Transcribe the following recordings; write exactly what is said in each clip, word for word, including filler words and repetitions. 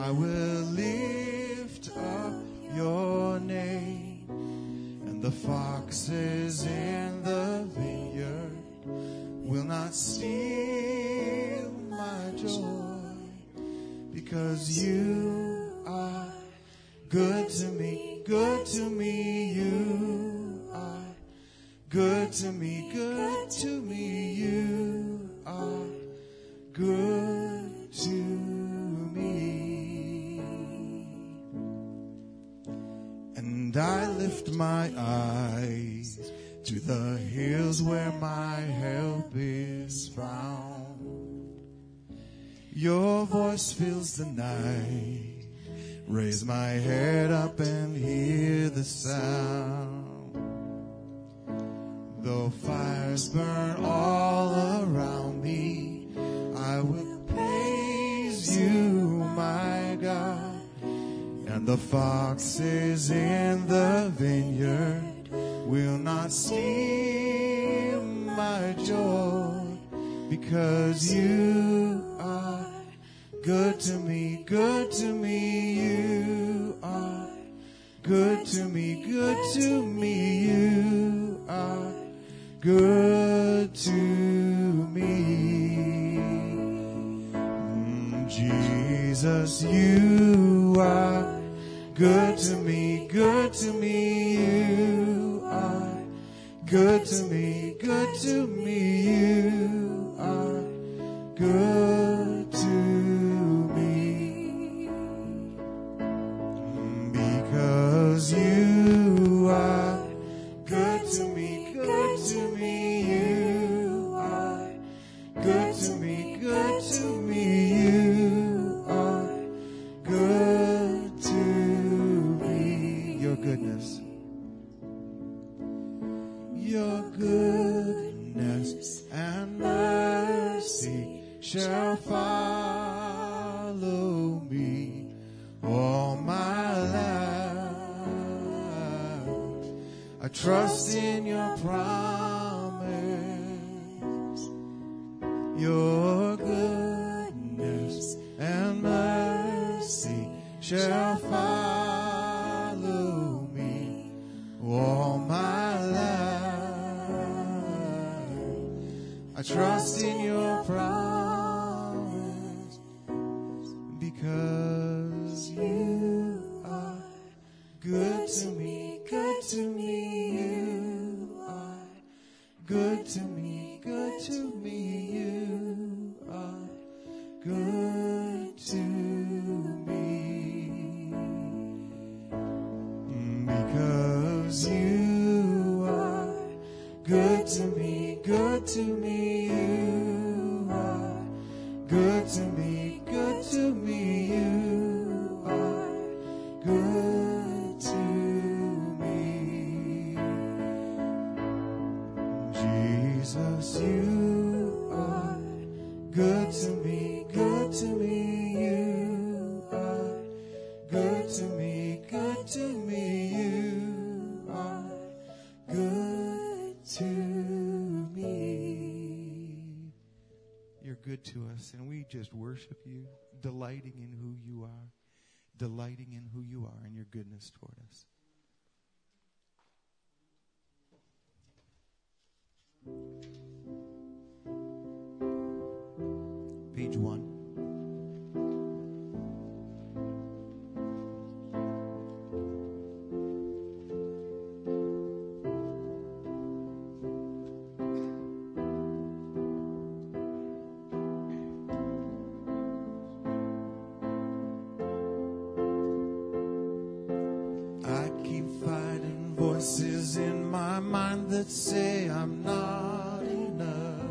I will lift up your name, and the foxes in the vineyard will not steal my joy, because you are good to me, good to me, you are good to me, good to me, you are good to me. And I lift my eyes to the hills where my help is found. Your voice fills the night. Raise my head up and hear the sound. Though fires burn all around me, I will praise you, my God. And the foxes in the vineyard will not steal my joy, because you are good to me, good to me, you are good to me, good to me, you are good to me. Mm, Jesus, you are good to me, good to me, you are good to me, good to me, you are good to me. Because you are good to me, good to me, you are good to me, good to me, you are good to me. Your goodness. Your goodness and mercy shall follow me all my life. I trust in your promise. Your goodness and mercy shall follow me all my life. I trust in your promise, because you are good to me, good to me, you are good to me, good to me, you are good to me. Because you are good to me, good to me, you are good to me, good to me, you are good to me. Jesus, you are good to me, good to me, you are good to me, good to me, you are good to me. You're good to us, and we just worship you, delighting in who you are, delighting in who you are and your goodness toward us. Page one. Voices in my mind that say I'm not enough.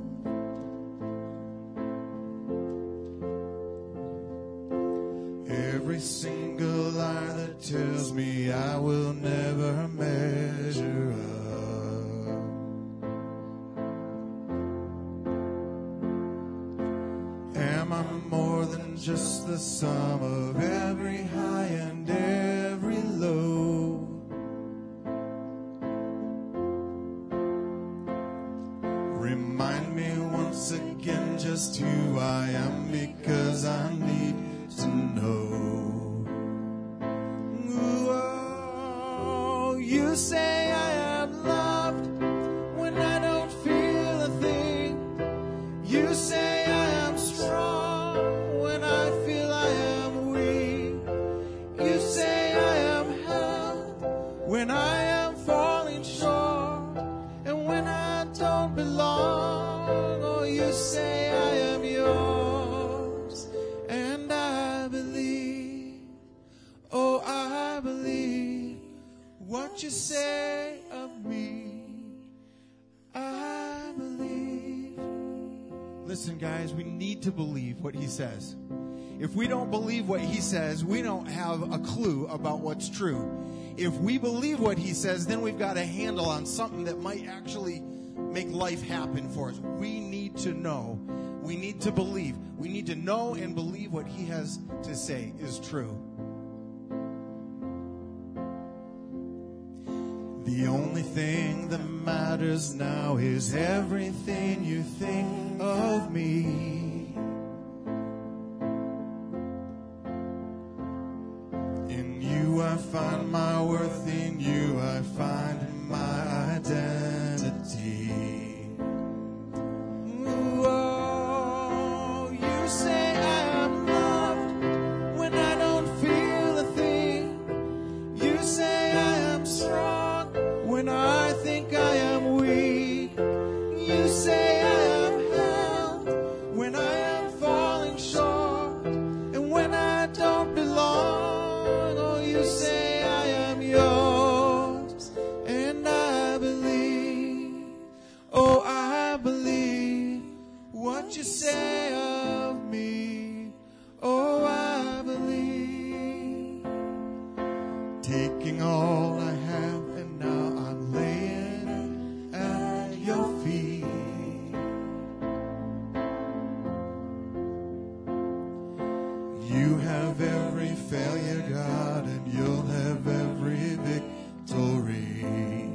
Every single lie that tells me I will never measure up. Am I more than just the sum of every high and every low? Remind me once again just who I am, because I need to know. Listen, guys, we need to believe what he says. If we don't believe what he says, we don't have a clue about what's true. If we believe what he says, then we've got a handle on something that might actually make life happen for us. We need to know. We need to believe. We need to know and believe what he has to say is true. The only thing that matters now is everything you think of me. In you I find my worth, in you I find my identity. Ooh, oh, you say I am loved when I don't feel a thing. You say I am strong when I think I am weak. You say I am held when I am falling short, and when I don't belong. Oh, you say I am yours, and I believe. Oh, I believe what you say of me. Oh, I believe. Taking all I have, and now I'm laying at your feet. You have every failure, God, and you'll have every victory.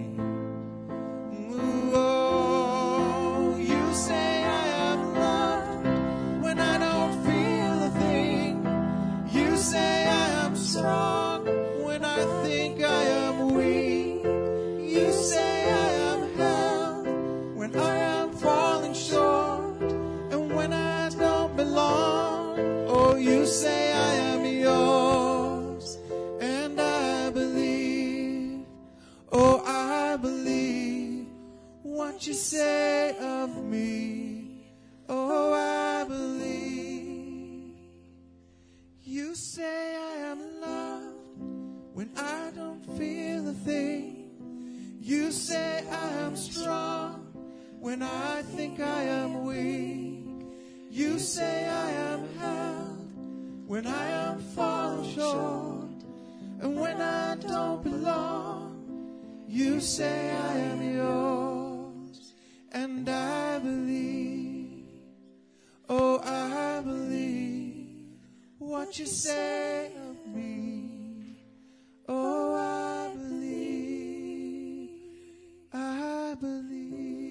Ooh, oh, you say I am loved when I don't feel a thing. You say I am strong when I think I am weak. You say I am held when I am falling short, and when I don't belong. Oh, you say I am yours, and I believe. Oh, I believe what you say of me. Oh, I believe. You say I am loved when I don't feel a thing. You say I am strong when I think I am weak. You say I am held when I am falling short, and when I don't belong. You say I am yours, and I believe. Oh, I believe what you say of me. Oh, I believe. I believe.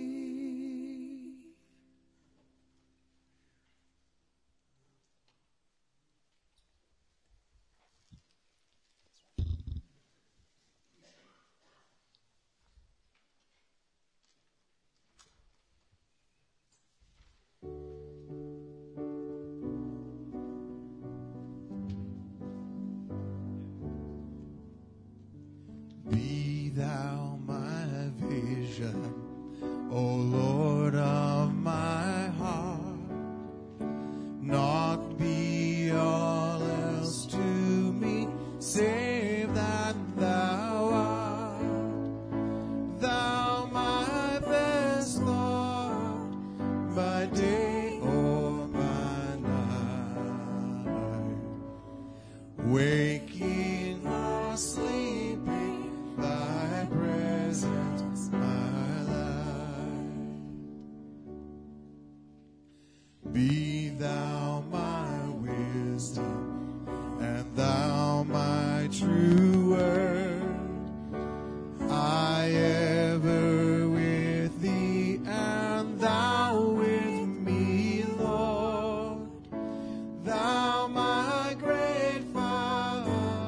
Be thou my vision, O Lord of my heart. Not be all else to me, save that thou art. Thou my best thought, by day or by night. Waking or sleeping, thy presence my life. Be thou my wisdom, and thou my true word. I ever with thee, and thou with me, Lord. Thou my great Father,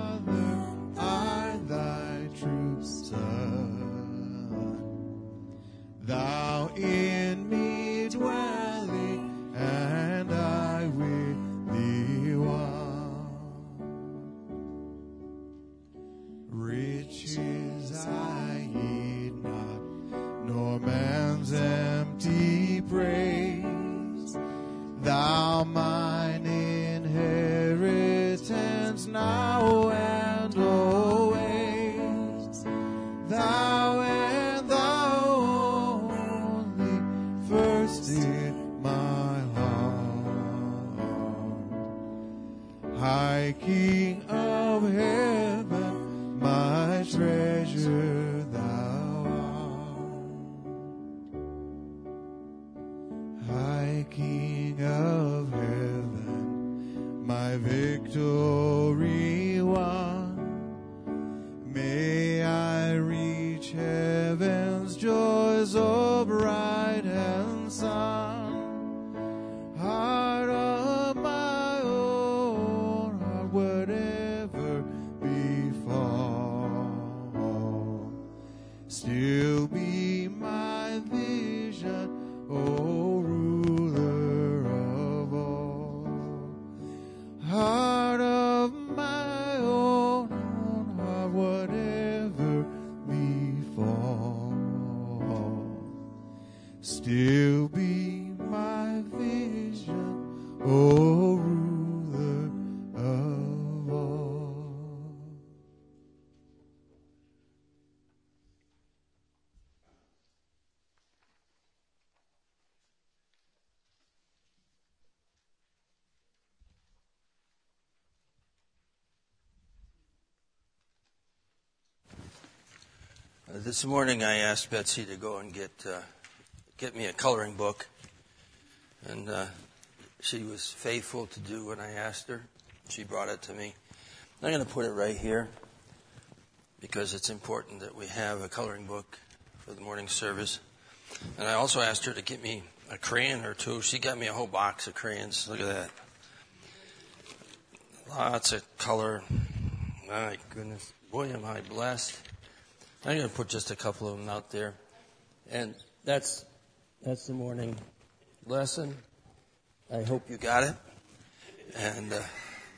High King of heaven, my treasure thou art. High King of heaven, my victory won. May I reach heaven's joys of right and sun. Heart of my own heart, whatever befall, still be my vision, O ruler of all. Heart of my own heart, whatever befall, still be my vision, O ruler of all. Uh, this morning I asked Betsy to go and get uh, get me a coloring book, and uh, she was faithful to do what I asked her. She brought it to me. I'm going to put it right here because it's important that we have a coloring book for the morning service. And I also asked her to get me a crayon or two. She got me a whole box of crayons. Look at that. Lots of color. My goodness. Boy, am I blessed. I'm going to put just a couple of them out there. And that's that's the morning lesson. I hope you got it. And uh,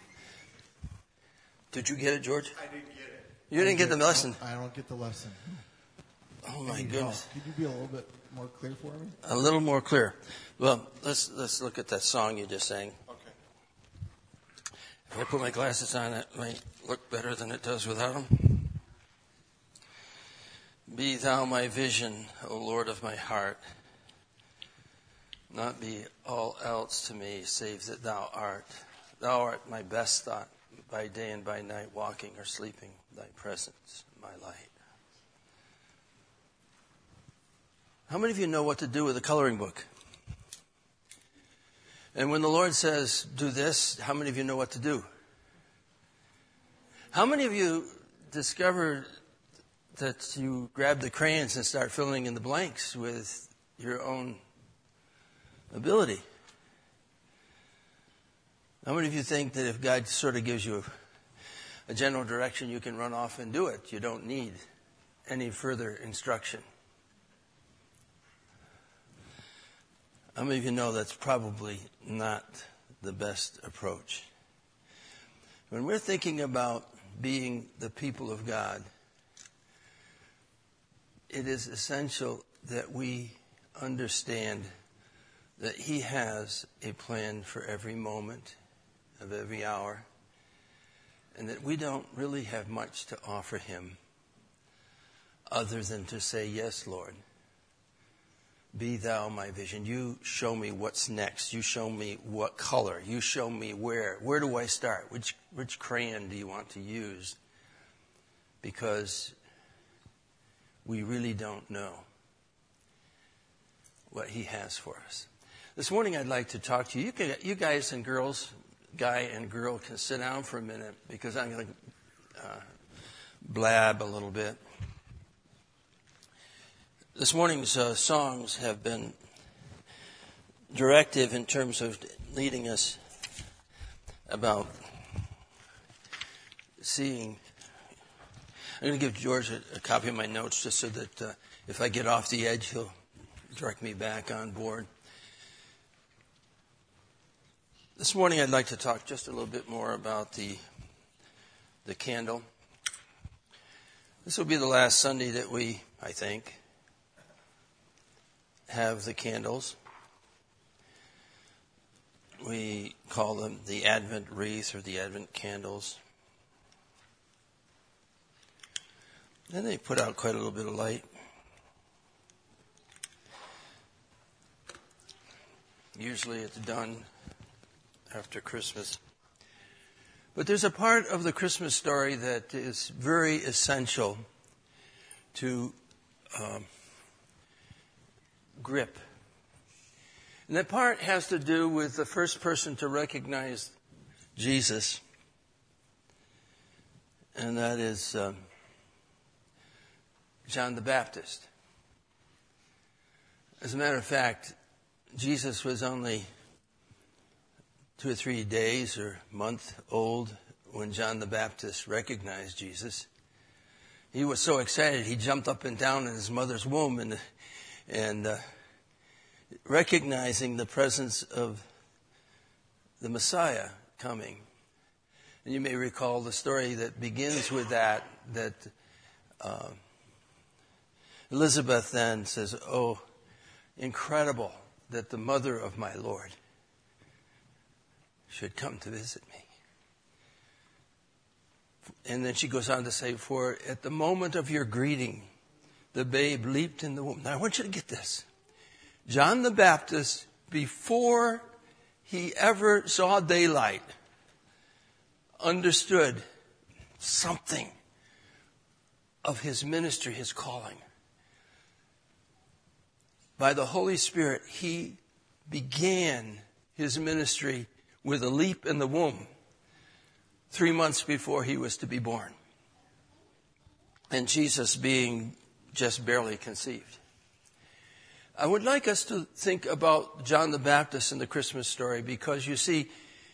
did you get it, George? I didn't get it. You didn't get the lesson? I don't get the lesson. Oh, my goodness. Could you be a little bit more clear for me? A little more clear. Well, let's let's look at that song you just sang. Okay. If I put my glasses on, it might look better than it does without them. Be thou my vision, O Lord of my heart. Not be all else to me, save that thou art. Thou art my best thought, by day and by night, walking or sleeping, thy presence, my light. How many of you know what to do with a coloring book? And when the Lord says, do this, how many of you know what to do? How many of you discovered that you grab the crayons and start filling in the blanks with your own ability? How many of you think that if God sort of gives you a, a general direction, you can run off and do it? You don't need any further instruction. How many of you know that's probably not the best approach? When we're thinking about being the people of God, it is essential that we understand that He has a plan for every moment of every hour, and that we don't really have much to offer Him other than to say, yes, Lord, be thou my vision. You show me what's next. You show me what color. You show me where. Where do I start? Which, which crayon do you want to use? Because we really don't know what He has for us. This morning I'd like to talk to you. You, can, you guys and girls, guy and girl, can sit down for a minute because I'm going to uh, blab a little bit. This morning's uh, songs have been directive in terms of leading us about seeing. I'm going to give George a, a copy of my notes just so that uh, if I get off the edge, he'll direct me back on board. This morning I'd like to talk just a little bit more about the the candle. This will be the last Sunday that we, I think, have the candles. We call them the Advent wreath or the Advent candles. And they put out quite a little bit of light. Usually it's done after Christmas. But there's a part of the Christmas story that is very essential to um, grip. And that part has to do with the first person to recognize Jesus. And that is um, John the Baptist. As a matter of fact, Jesus was only two or three days or month old when John the Baptist recognized Jesus. He was so excited he jumped up and down in his mother's womb and and uh, recognizing the presence of the Messiah coming. And you may recall the story that begins with that, that uh, Elizabeth then says, "Oh, incredible that the mother of my Lord should come to visit me." And then she goes on to say, "For at the moment of your greeting, the babe leaped in the womb." Now I want you to get this. John the Baptist, before he ever saw daylight, understood something of his ministry, his calling. By the Holy Spirit, he began his ministry with a leap in the womb, three months before he was to be born. And Jesus being just barely conceived. I would like us to think about John the Baptist in the Christmas story because, you see,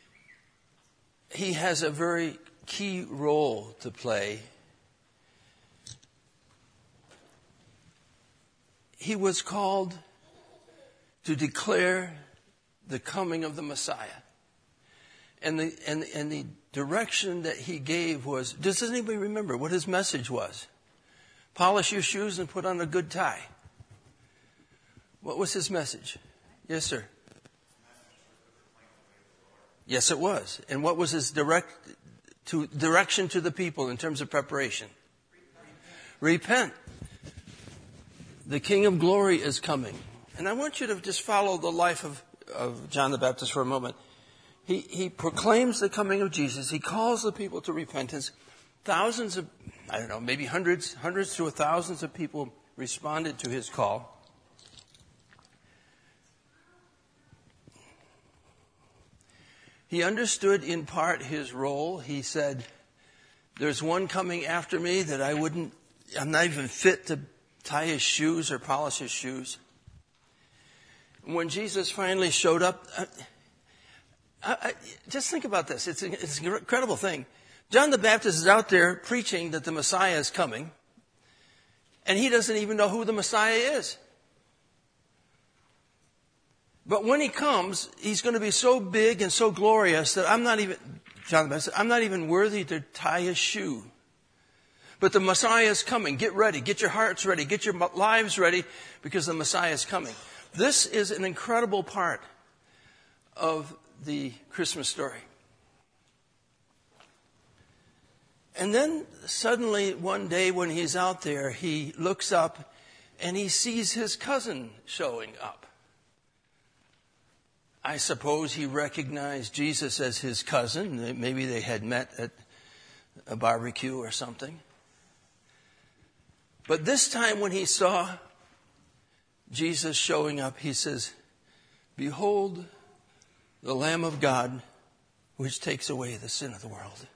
he has a very key role to play. He was called to declare the coming of the Messiah. And the, and, and the direction that he gave was, does anybody remember what his message was? Polish your shoes and put on a good tie. What was his message? Yes, sir. Yes, it was. And what was his direct to direction to the people in terms of preparation? Repent. Repent. The King of Glory is coming. And I want you to just follow the life of, of John the Baptist for a moment. He, he proclaims the coming of Jesus. He calls the people to repentance. Thousands of, I don't know, maybe hundreds, hundreds to thousands of people responded to his call. He understood in part his role. He said, "There's one coming after me that I wouldn't, I'm not even fit to tie his shoes or polish his shoes." When Jesus finally showed up, I, I, I, just think about this. It's, a, it's an incredible thing. John the Baptist is out there preaching that the Messiah is coming, and he doesn't even know who the Messiah is. But when he comes, he's going to be so big and so glorious that I'm not even, John the Baptist, I'm not even worthy to tie his shoe. But the Messiah is coming. Get ready. Get your hearts ready. Get your lives ready because the Messiah is coming. This is an incredible part of the Christmas story. And then suddenly one day when he's out there, he looks up and he sees his cousin showing up. I suppose he recognized Jesus as his cousin. Maybe they had met at a barbecue or something. But this time when he saw Jesus showing up, he says, "Behold the Lamb of God, which takes away the sin of the world."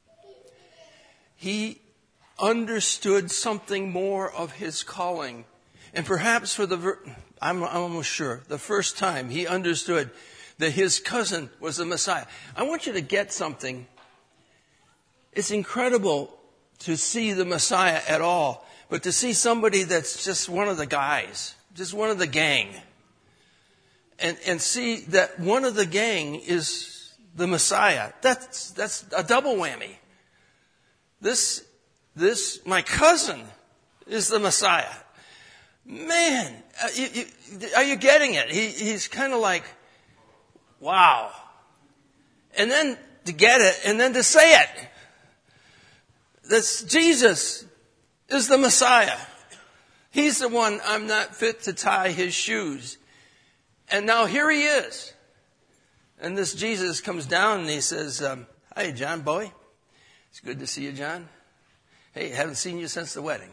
He understood something more of his calling. And perhaps for the, I'm almost sure, the first time he understood that his cousin was the Messiah. I want you to get something. It's incredible to see the Messiah at all, but to see somebody that's just one of the guys, just one of the gang, and, and see that one of the gang is the Messiah. That's, that's a double whammy. This, this, my cousin is the Messiah. Man, uh, you, you, are you getting it? He, he's kind of like, wow. And then to get it, and then to say it. That's Jesus is the Messiah. He's the one I'm not fit to tie his shoes. And now here he is. And this Jesus comes down and he says, um, Hi, John Boy. It's good to see you, John. Hey, haven't seen you since the wedding.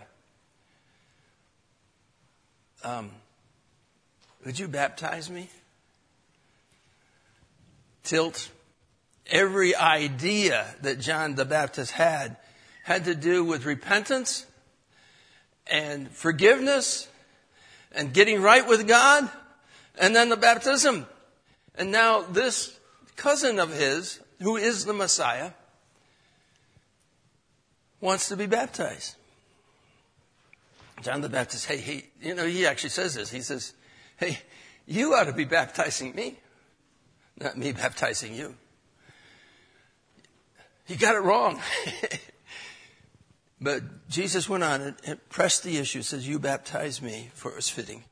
Um, would you baptize me? Tilt. Every idea that John the Baptist had had to do with repentance and forgiveness and getting right with God, and then the baptism. And now this cousin of his, who is the Messiah, wants to be baptized. John the Baptist, hey, he, you know, he actually says this. He says, hey, you ought to be baptizing me, not me baptizing you. He got it wrong. But Jesus went on and pressed the issue, says, you baptize me, for it was fitting.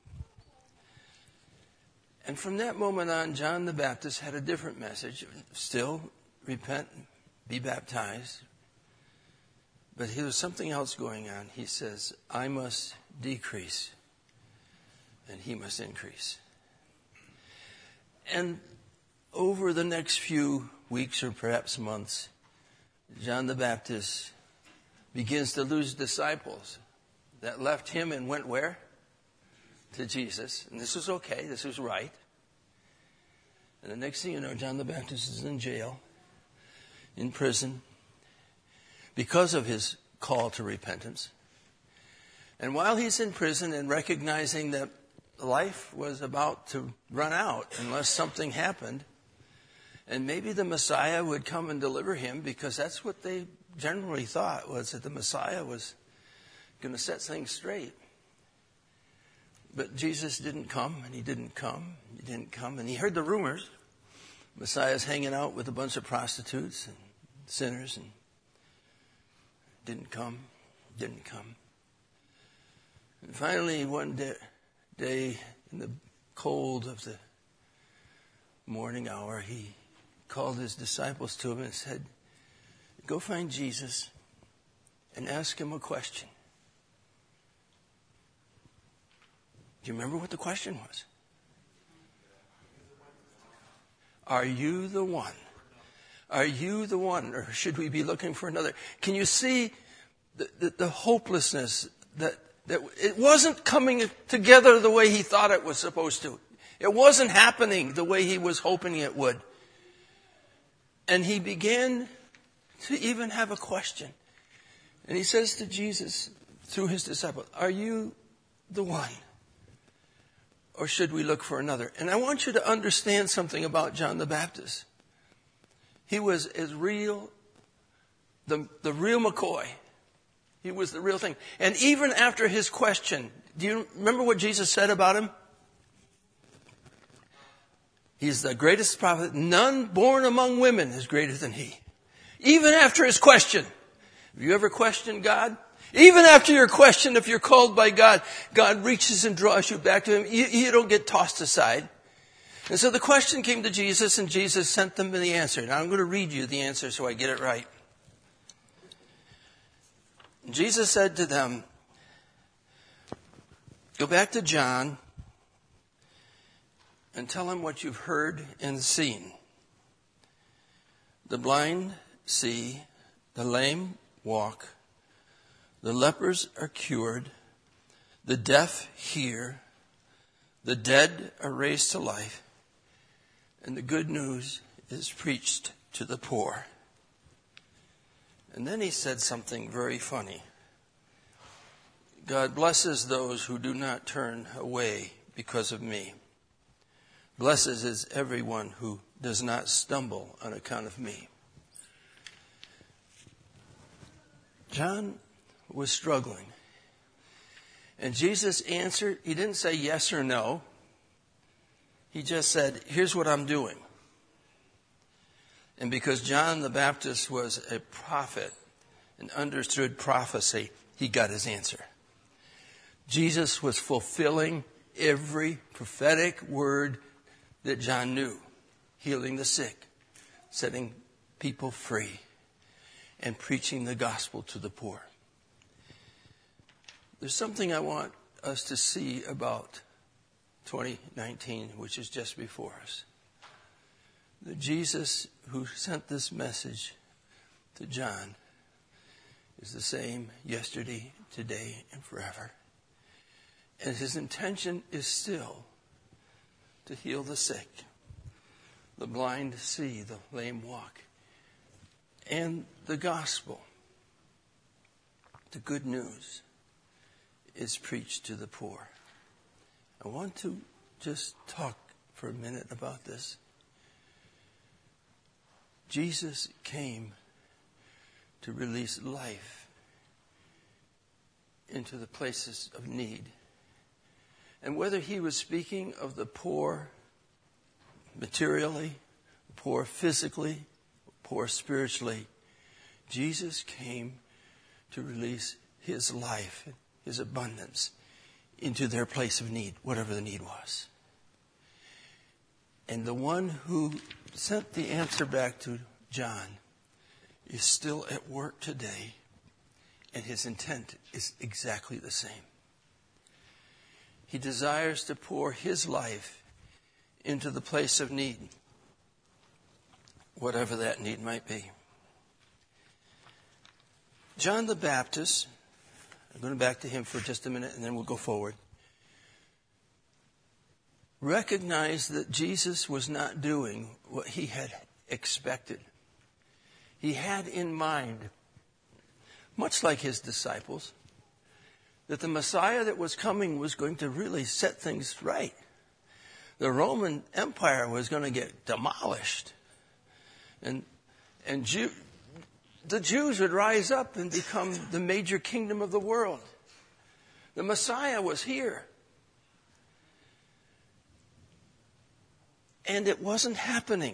And from that moment on, John the Baptist had a different message. Still, repent, be baptized. But there was something else going on. He says, I must decrease, and he must increase. And over the next few weeks or perhaps months, John the Baptist begins to lose disciples that left him and went where? To Jesus. And this was okay. This was right. And the next thing you know, John the Baptist is in jail, in prison, because of his call to repentance. And while he's in prison and recognizing that life was about to run out unless something happened, and maybe the Messiah would come and deliver him, because that's what they generally thought, was that the Messiah was going to set things straight. But Jesus didn't come, and he didn't come, he didn't come. And he heard the rumors. Messiah's hanging out with a bunch of prostitutes and sinners, and didn't come, didn't come. And finally, one day, day in the cold of the morning hour, he called his disciples to him and said, go find Jesus and ask him a question. Do you remember what the question was? Are you the one? Are you the one, or should we be looking for another? Can you see the, the, the hopelessness that, that it wasn't coming together the way he thought it was supposed to. It wasn't happening the way he was hoping it would. And he began to even have a question. And he says to Jesus through his disciple, are you the one? Or should we look for another? And I want you to understand something about John the Baptist. He was as real, the, the real McCoy. He was the real thing. And even after his question, do you remember what Jesus said about him? He's the greatest prophet. None born among women is greater than he. Even after his question. Have you ever questioned God? Even after your question, if you're called by God, God reaches and draws you back to him. You, you don't get tossed aside. And so the question came to Jesus, and Jesus sent them the answer. Now I'm going to read you the answer so I get it right. Jesus said to them, go back to John and tell him what you've heard and seen. The blind see, the lame walk, the lepers are cured, the deaf hear, the dead are raised to life, and the good news is preached to the poor. And then he said something very funny. God blesses those who do not turn away because of me. Blesses is everyone who does not stumble on account of me. John was struggling. And Jesus answered. He didn't say yes or no. He just said, here's what I'm doing. And because John the Baptist was a prophet and understood prophecy, he got his answer. Jesus was fulfilling every prophetic word that John knew. Healing the sick, setting people free, and preaching the gospel to the poor. There's something I want us to see about twenty nineteen, which is just before us. The Jesus who sent this message to John is the same yesterday, today, and forever. And his intention is still to heal the sick, the blind see, the lame walk, and the gospel, the good news, is preached to the poor. I want to just talk for a minute about this. Jesus came to release life into the places of need. And whether he was speaking of the poor materially, poor physically, poor spiritually, Jesus came to release his life, his abundance, into their place of need, whatever the need was. And the one who sent the answer back to John is still at work today, and his intent is exactly the same. He desires to pour his life into the place of need, whatever that need might be. John the Baptist, I'm going back to him for just a minute and then we'll go forward, recognized that Jesus was not doing what he had expected. He had in mind, much like his disciples, that the Messiah that was coming was going to really set things right. The Roman Empire was going to get demolished. And and Jew, the Jews would rise up and become the major kingdom of the world. The Messiah was here. And it wasn't happening.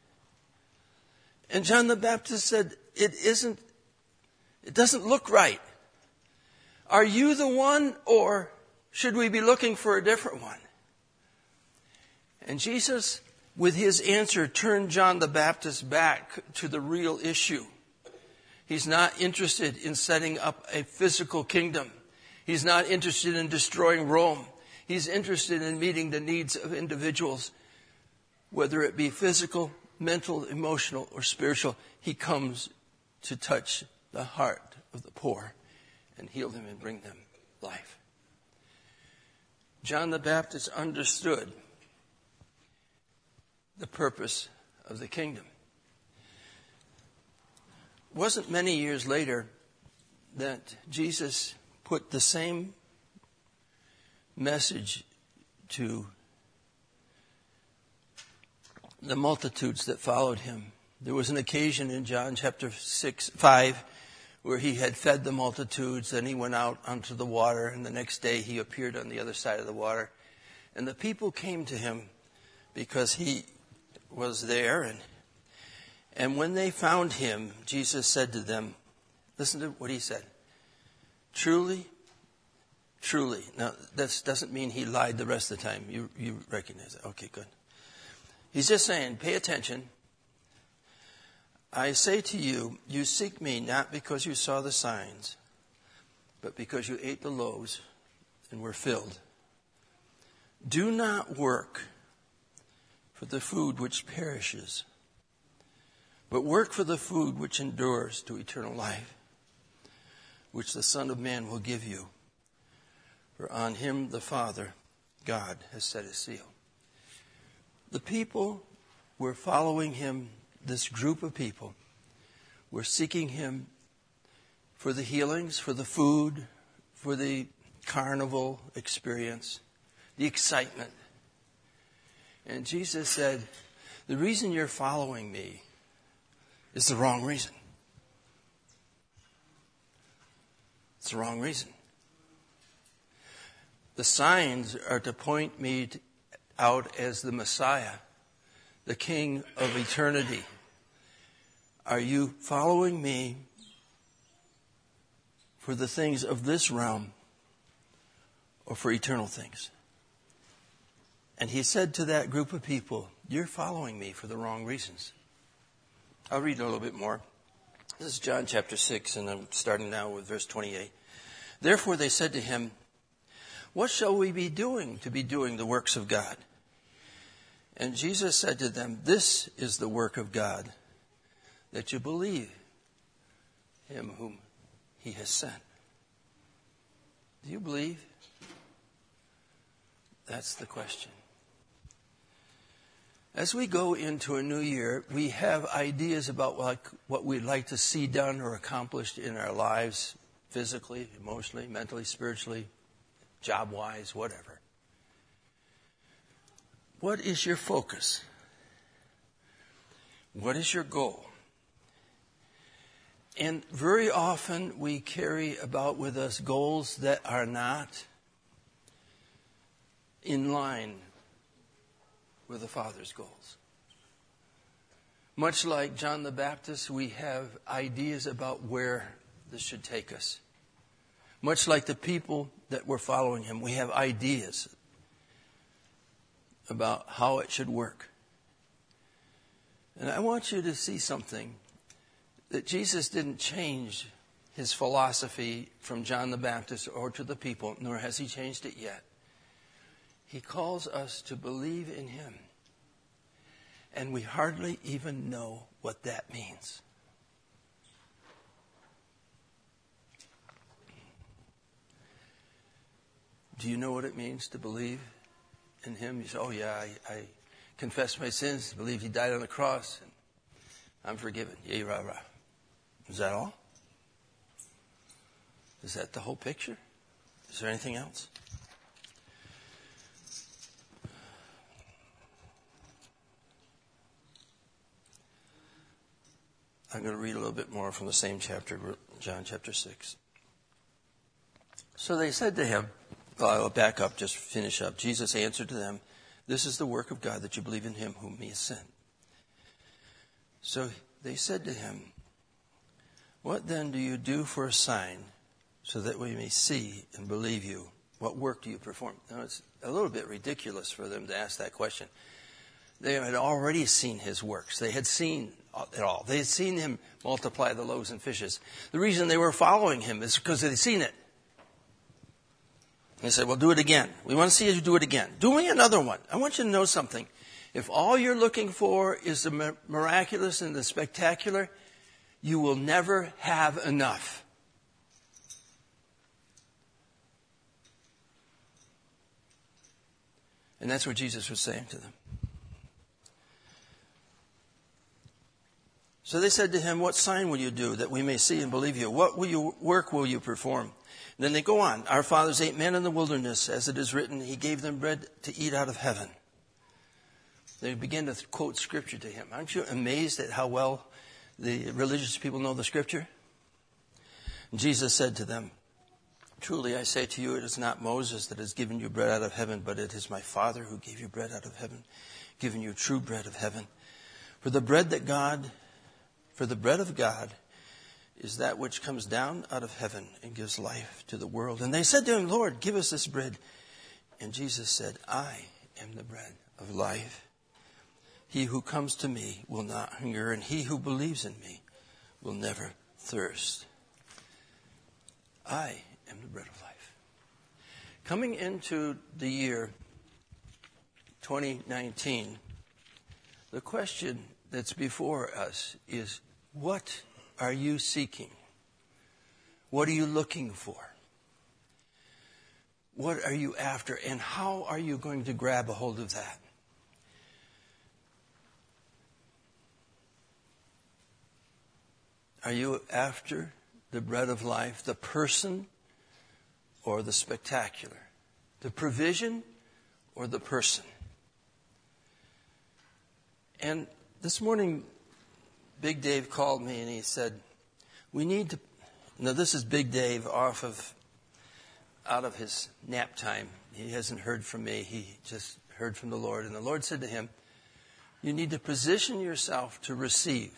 And John the Baptist said, it isn't, it doesn't look right. Are you the one, or should we be looking for a different one? And Jesus, with his answer, turned John the Baptist back to the real issue. He's not interested in setting up a physical kingdom. He's not interested in destroying Rome. He's interested in meeting the needs of individuals, whether it be physical, mental, emotional, or spiritual. He comes to touch the heart of the poor and heal them and bring them life. John the Baptist understood the purpose of the kingdom. It wasn't many years later that Jesus put the same message to the multitudes that followed him. There was an occasion in John chapter six, five, where he had fed the multitudes, and he went out onto the water, and the next day he appeared on the other side of the water. And the people came to him because he was there. And, and when they found him, Jesus said to them, listen to what he said. Truly, truly. Now, that doesn't mean he lied the rest of the time. You, you recognize that. Okay, good. He's just saying, pay attention. I say to you, you seek me not because you saw the signs, but because you ate the loaves and were filled. Do not work for the food which perishes, but work for the food which endures to eternal life, which the Son of Man will give you. For on him the Father, God, has set his seal. The people were following him. This group of people were seeking him for the healings, for the food, for the carnival experience, the excitement. And Jesus said, the reason you're following me is the wrong reason. It's the wrong reason. The signs are to point me out as the Messiah, the King of eternity. Are you following me for the things of this realm or for eternal things? And he said to that group of people, you're following me for the wrong reasons. I'll read a little bit more. This is John chapter six, and I'm starting now with verse twenty-eight. Therefore they said to him, what shall we be doing to be doing the works of God? And Jesus said to them, this is the work of God, that you believe him whom he has sent. Do you believe? That's the question. As we go into a new year, we have ideas about what, what we'd like to see done or accomplished in our lives, physically, emotionally, mentally, spiritually, job-wise, whatever. What is your focus? What is your goal? And very often we carry about with us goals that are not in line with the Father's goals. Much like John the Baptist, we have ideas about where this should take us. Much like the people that were following him, we have ideas about how it should work. And I want you to see something, that Jesus didn't change his philosophy from John the Baptist or to the people, nor has he changed it yet. He calls us to believe in him. And we hardly even know what that means. Do you know what it means to believe in him? You say, oh yeah, I, I confess my sins, believe he died on the cross, and I'm forgiven. Yay, rah, rah. Is that all? Is that the whole picture? Is there anything else? I'm going to read a little bit more from the same chapter, John chapter six. So they said to him, well, I'll back up, just finish up. Jesus answered to them, this is the work of God, that you believe in him whom he has sent. So they said to him, what then do you do for a sign so that we may see and believe you? What work do you perform? Now, it's a little bit ridiculous for them to ask that question. They had already seen his works. They had seen it all. They had seen him multiply the loaves and fishes. The reason they were following him is because they had seen it. They said, well, do it again. We want to see you do it again. Do me another one. I want you to know something. If all you're looking for is the miraculous and the spectacular, you will never have enough. And that's what Jesus was saying to them. So they said to him, what sign will you do that we may see and believe you? What will you, work will you perform? And then they go on. Our fathers ate manna in the wilderness, as it is written, he gave them bread to eat out of heaven. They begin to quote scripture to him. Aren't you amazed at how well the religious people know the scripture? And Jesus said to them, truly I say to you, it is not Moses that has given you bread out of heaven, but it is my Father who gave you bread out of heaven, given you true bread of heaven. For the bread that God, for the bread of God is that which comes down out of heaven and gives life to the world. And they said to him, Lord, give us this bread. And Jesus said, I am the bread of life. He who comes to me will not hunger, and he who believes in me will never thirst. I am the bread of life. Coming into the year twenty nineteen, the question that's before us is, what are you seeking? What are you looking for? What are you after? And how are you going to grab a hold of that? Are you after the bread of life, the person or the spectacular? The provision or the person? And this morning, Big Dave called me and he said, we need to, now this is Big Dave off of, out of his nap time. He hasn't heard from me. He just heard from the Lord. And the Lord said to him, you need to position yourself to receive.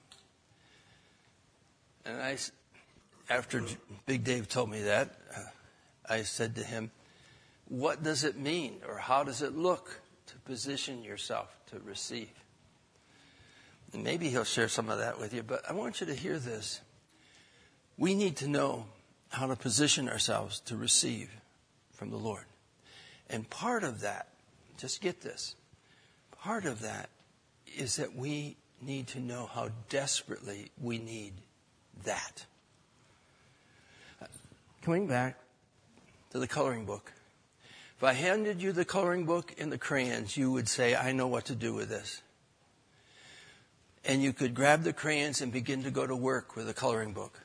And I, after Big Dave told me that, uh, I said to him, what does it mean, or how does it look to position yourself to receive? And maybe he'll share some of that with you, but I want you to hear this. We need to know how to position ourselves to receive from the Lord. And part of that, just get this, part of that is that we need to know how desperately we need that. Coming back to the coloring book. If I handed you the coloring book and the crayons, you would say, I know what to do with this. And you could grab the crayons and begin to go to work with the coloring book.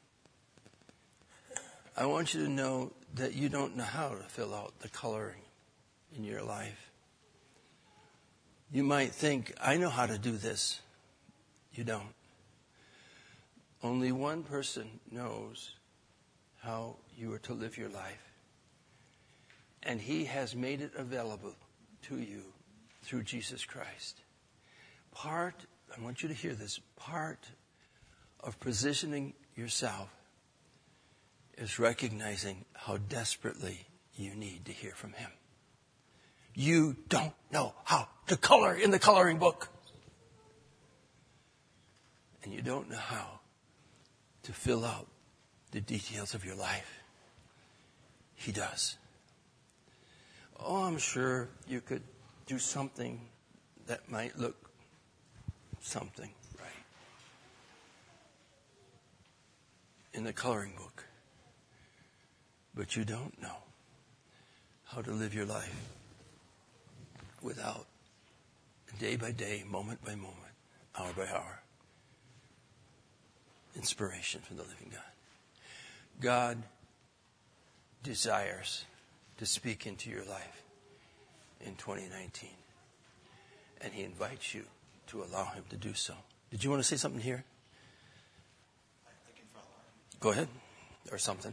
I want you to know that you don't know how to fill out the coloring in your life. You might think, I know how to do this. You don't. Only one person knows how you are to live your life. And he has made it available to you through Jesus Christ. Part, I want you to hear this, part of positioning yourself is recognizing how desperately you need to hear from him. You don't know how to color in the coloring book. And you don't know how to fill out the details of your life. He does. Oh, I'm sure you could do something that might look something right in the coloring book. But you don't know how to live your life without day by day, moment by moment, hour by hour, inspiration from the living God. God desires to speak into your life in twenty nineteen. And he invites you to allow him to do so. Did you want to say something here? Go ahead. Or something.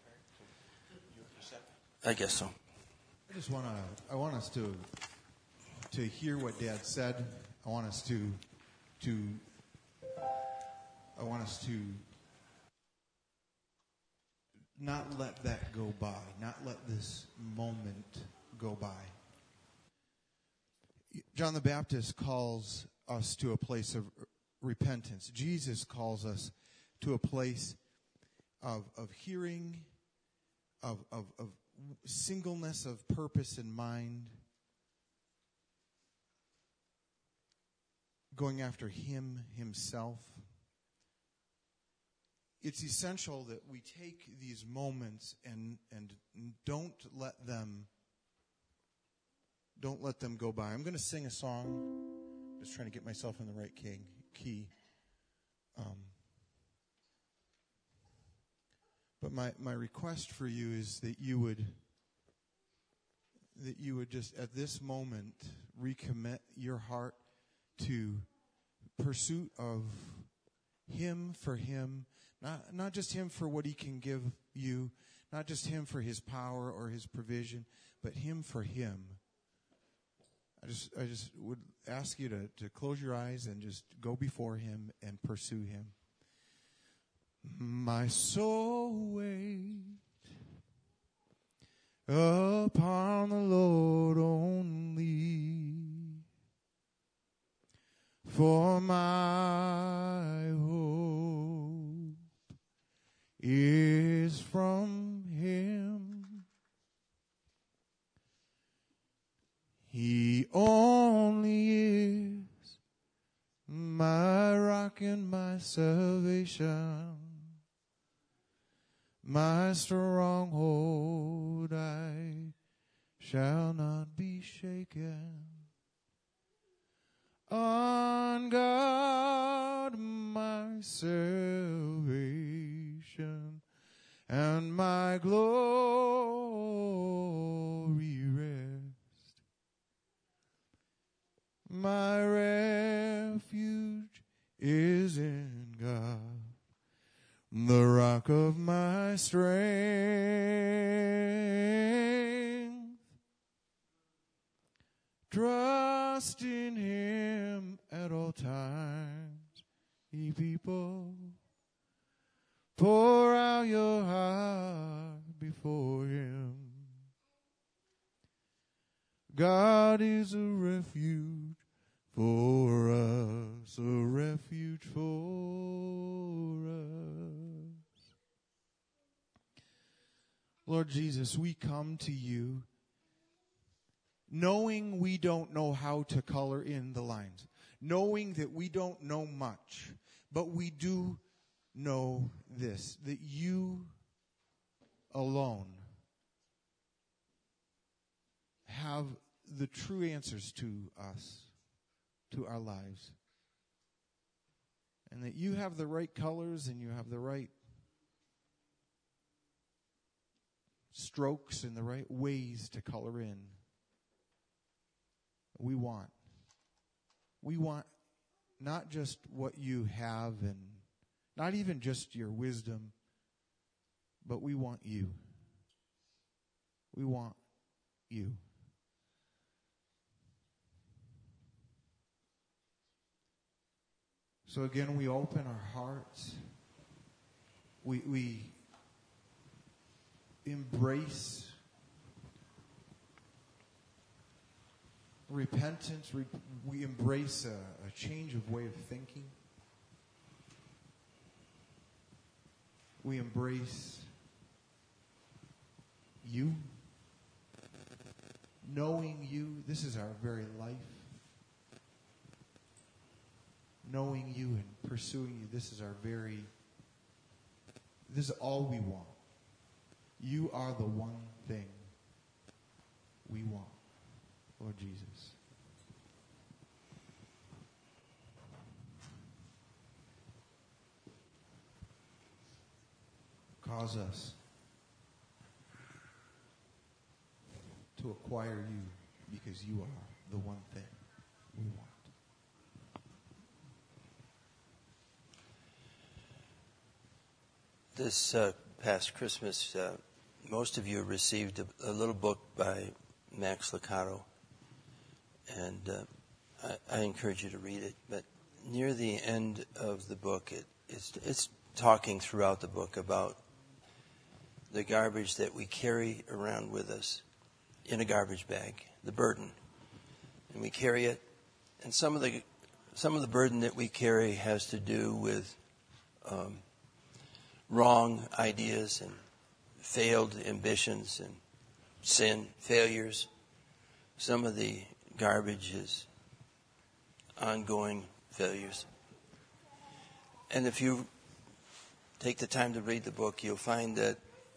I guess so. I just want to, I want us to, to hear what Dad said. I want us to, to, I want us to not let that go by, not let this moment go by. John the Baptist calls us to a place of repentance. Jesus calls us to a place of of hearing, of of, of singleness of purpose in mind, going after him himself. It's essential that we take these moments and and don't let them don't let them go by. I'm going to sing a song. Just trying to get myself in the right king, key. Um, but my, my request for you is that you would that you would just at this moment recommit your heart to pursuit of him for him. Not not just him for what he can give you, not just him for his power or his provision, but him for him. I just I just would ask you to, to close your eyes and just go before him and pursue him. My soul wait upon the Lord only, for my hope is from him. He only is my rock and my salvation, my stronghold. I shall not be shaken. On God my salvation and my glory rest. My refuge is in God, the rock of my strength. Trust in him at all times, ye people. Pour out your heart before him. God is a refuge for us, a refuge for us. Lord Jesus, we come to you knowing we don't know how to color in the lines, knowing that we don't know much, but we do know this, that you alone have the true answers to us, to our lives. And that you have the right colors and you have the right strokes and the right ways to color in. We want. We want not just what you have and not even just your wisdom, but we want you. We want you. So again, we open our hearts. We we embrace repentance. We, we embrace a, a change of way of thinking. We embrace you. Knowing you, this is our very life. Knowing you and pursuing you, this is our very, this is all we want. You are the one thing we want, Lord Jesus. Cause us to acquire you because you are the one thing we want. This uh, past Christmas, uh, most of you received a, a little book by Max Lucado, and uh, I, I encourage you to read it. But near the end of the book, it, it's, it's talking throughout the book about the garbage that we carry around with us in a garbage bag, the burden, and we carry it. And some of the some of the burden that we carry has to do with um, wrong ideas and failed ambitions and sin, failures. Some of the garbage is ongoing failures. And if you take the time to read the book, you'll find that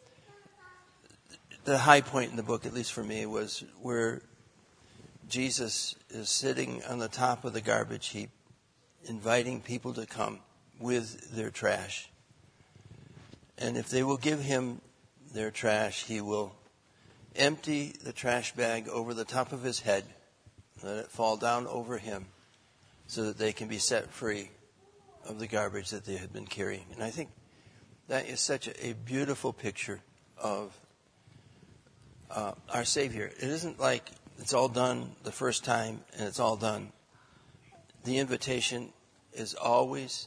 the high point in the book, at least for me, was where Jesus is sitting on the top of the garbage heap, inviting people to come with their trash. And if they will give him their trash, he will empty the trash bag over the top of his head, let it fall down over him, so that they can be set free of the garbage that they had been carrying. And I think that is such a, a beautiful picture of uh, our Savior. It isn't like it's all done the first time and it's all done. The invitation is always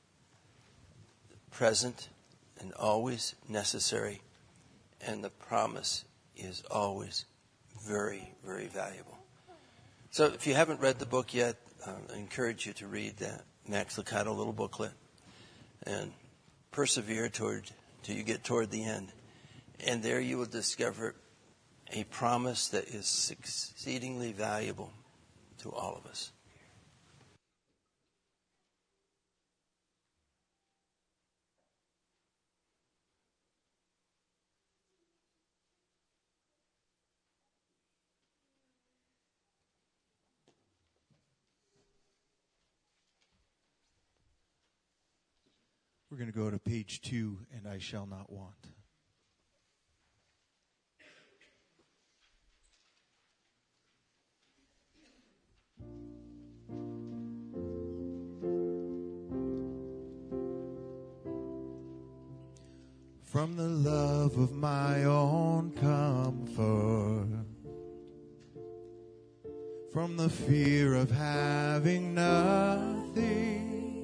present and always necessary, and the promise is always very, very valuable. So if you haven't read the book yet, uh, I encourage you to read that Max Lucado little booklet and persevere toward till you get toward the end. And there you will discover a promise that is exceedingly valuable to all of us. We're going to go to page two, and I shall not want. From the love of my own comfort, from the fear of having nothing,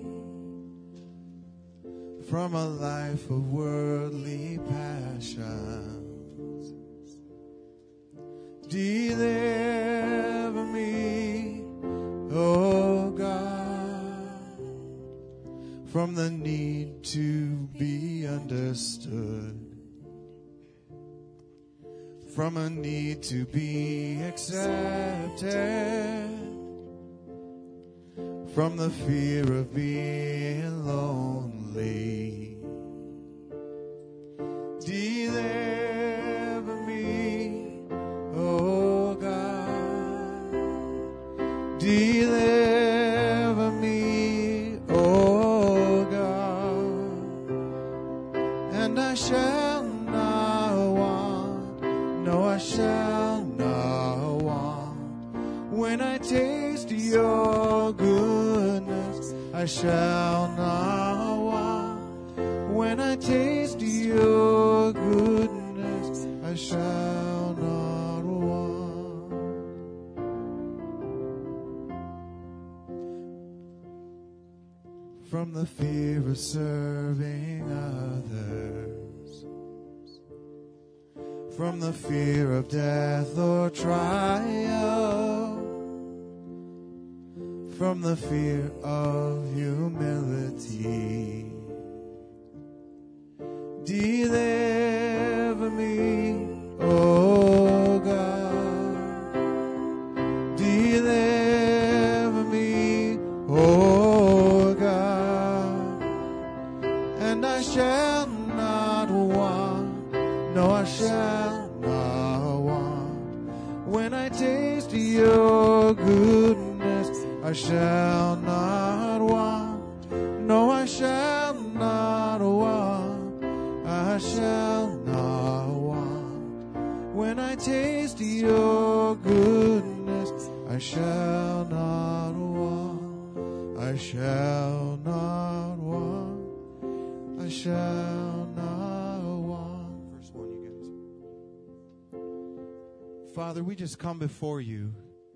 from a life of worldly passions, deliver me, oh God, from the need to be understood, from a need to be accepted, from the fear of being lonely. Deliver me, oh God. Deliver me, oh God. And I shall not want, no, I shall not want. When I taste your goodness, I shall not want. When I taste your goodness, I shall not want. From the fear of serving others, from the fear of death or trial, from the fear of humility. Deliver me, oh God. Deliver me, oh God. And I shall not want, no, I shall not want. When I taste your goodness, I shall not want, no, I shall not want. I shall not want. When I taste your goodness, I shall not want. I shall not want. I shall not want. Verse one, you guys. Father, we just come before you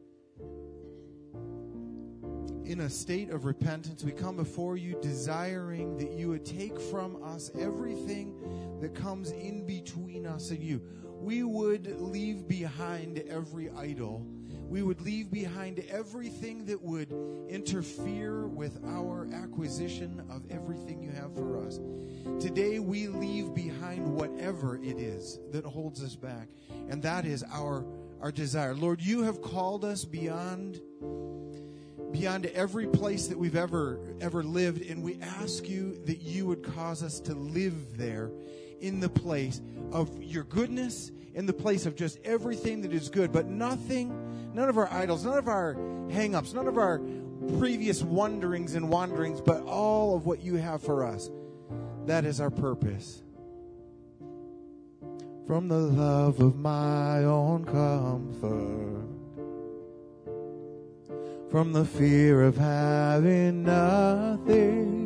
in a state of repentance. We come before you desiring that you would take from us everything that comes in between us and you. We would leave behind every idol. We would leave behind everything that would interfere with our acquisition of everything you have for us. Today we leave behind whatever it is that holds us back, and that is our, our desire. Lord, you have called us beyond beyond every place that we've ever ever lived, and we ask you that you would cause us to live there in the place of your goodness, in the place of just everything that is good, but nothing, none of our idols, none of our hang-ups, none of our previous wonderings and wanderings, but all of what you have for us. That is our purpose. From the love of my own comfort, from the fear of having nothing,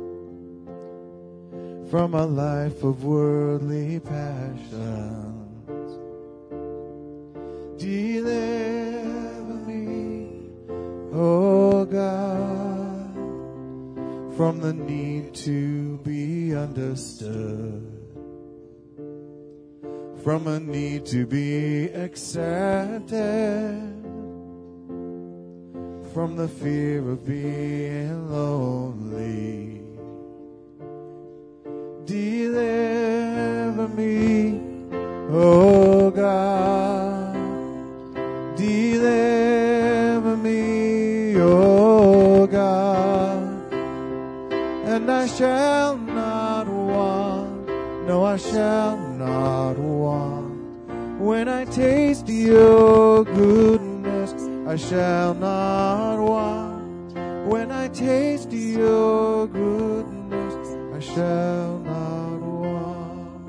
from a life of worldly passions. Deliver me, oh God, from the need to be understood, from a need to be accepted, from the fear of being lonely. Deliver me, oh God. Deliver me, oh God. And I shall not want, no, I shall not want. When I taste your goodness, I shall not want. When I taste your goodness, I shall not want.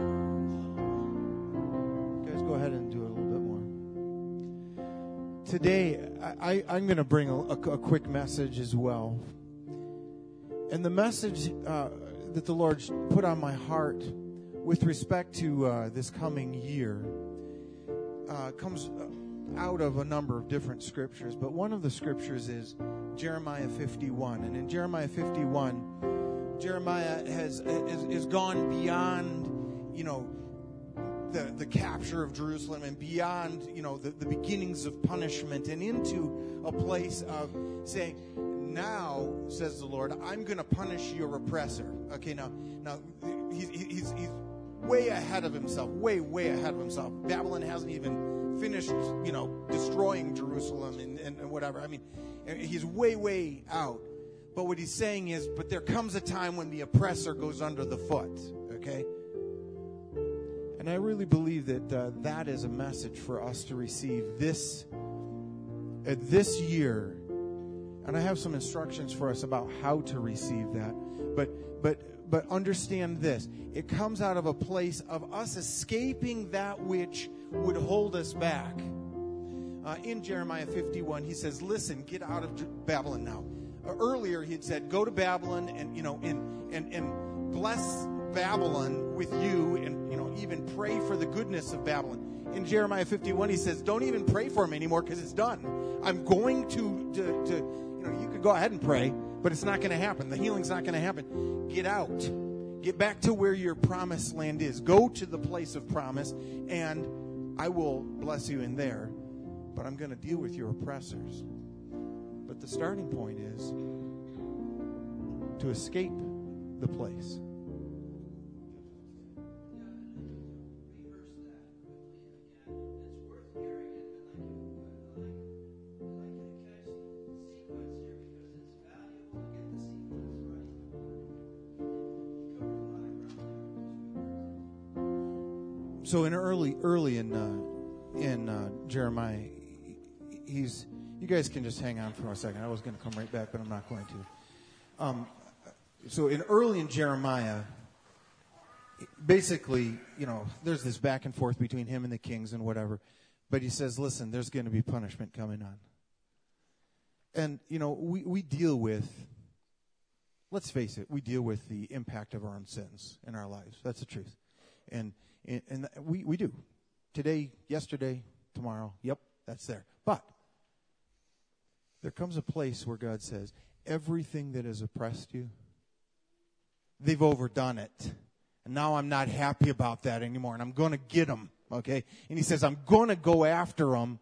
You guys go ahead and do it a little bit more. Today, I, I, I'm going to bring a, a, a quick message as well. And the message uh, that the Lord put on my heart with respect to uh, this coming year uh, comes out of a number of different scriptures. But one of the scriptures is Jeremiah fifty-one. And in Jeremiah fifty-one, Jeremiah has, has, has gone beyond, you know, the, the capture of Jerusalem and beyond, you know, the, the beginnings of punishment and into a place of saying, now, says the Lord, I'm going to punish your oppressor. Okay, now, now he's, he's, he's way ahead of himself, way, way ahead of himself. Babylon hasn't even finished, you know, destroying Jerusalem and, and, and whatever. I mean, he's way, way out. But what he's saying is, but there comes a time when the oppressor goes under the foot, okay? And I really believe that uh, that is a message for us to receive this, uh, this year. And I have some instructions for us about how to receive that. But, but, but understand this. It comes out of a place of us escaping that which would hold us back. Uh, in Jeremiah fifty-one, he says, listen, get out of Babylon now. Uh, earlier, he had said, go to Babylon and, you know, and, and, and bless Babylon with you and, you know, even pray for the goodness of Babylon. In Jeremiah fifty-one, he says, don't even pray for him anymore because it's done. I'm going to, to, to, you know, you could go ahead and pray, but it's not going to happen. The healing's not going to happen. Get out. Get back to where your promised land is. Go to the place of promise, and I will bless you in there, but I'm going to deal with your oppressors. But the starting point is to escape the place. So in early, early in uh, in uh, Jeremiah, he's. You guys can just hang on for a second. I was going to come right back, but I'm not going to. Um, so in early in Jeremiah, basically, you know, there's this back and forth between him and the kings and whatever. But he says, listen, there's going to be punishment coming on. And, you know, we, we deal with, let's face it, we deal with the impact of our own sins in our lives. That's the truth. And, and, and we, we do. Today, yesterday, tomorrow, yep, that's there. But there comes a place where God says, everything that has oppressed you, they've overdone it. And now I'm not happy about that anymore. And I'm going to get them, okay? And he says, I'm going to go after them.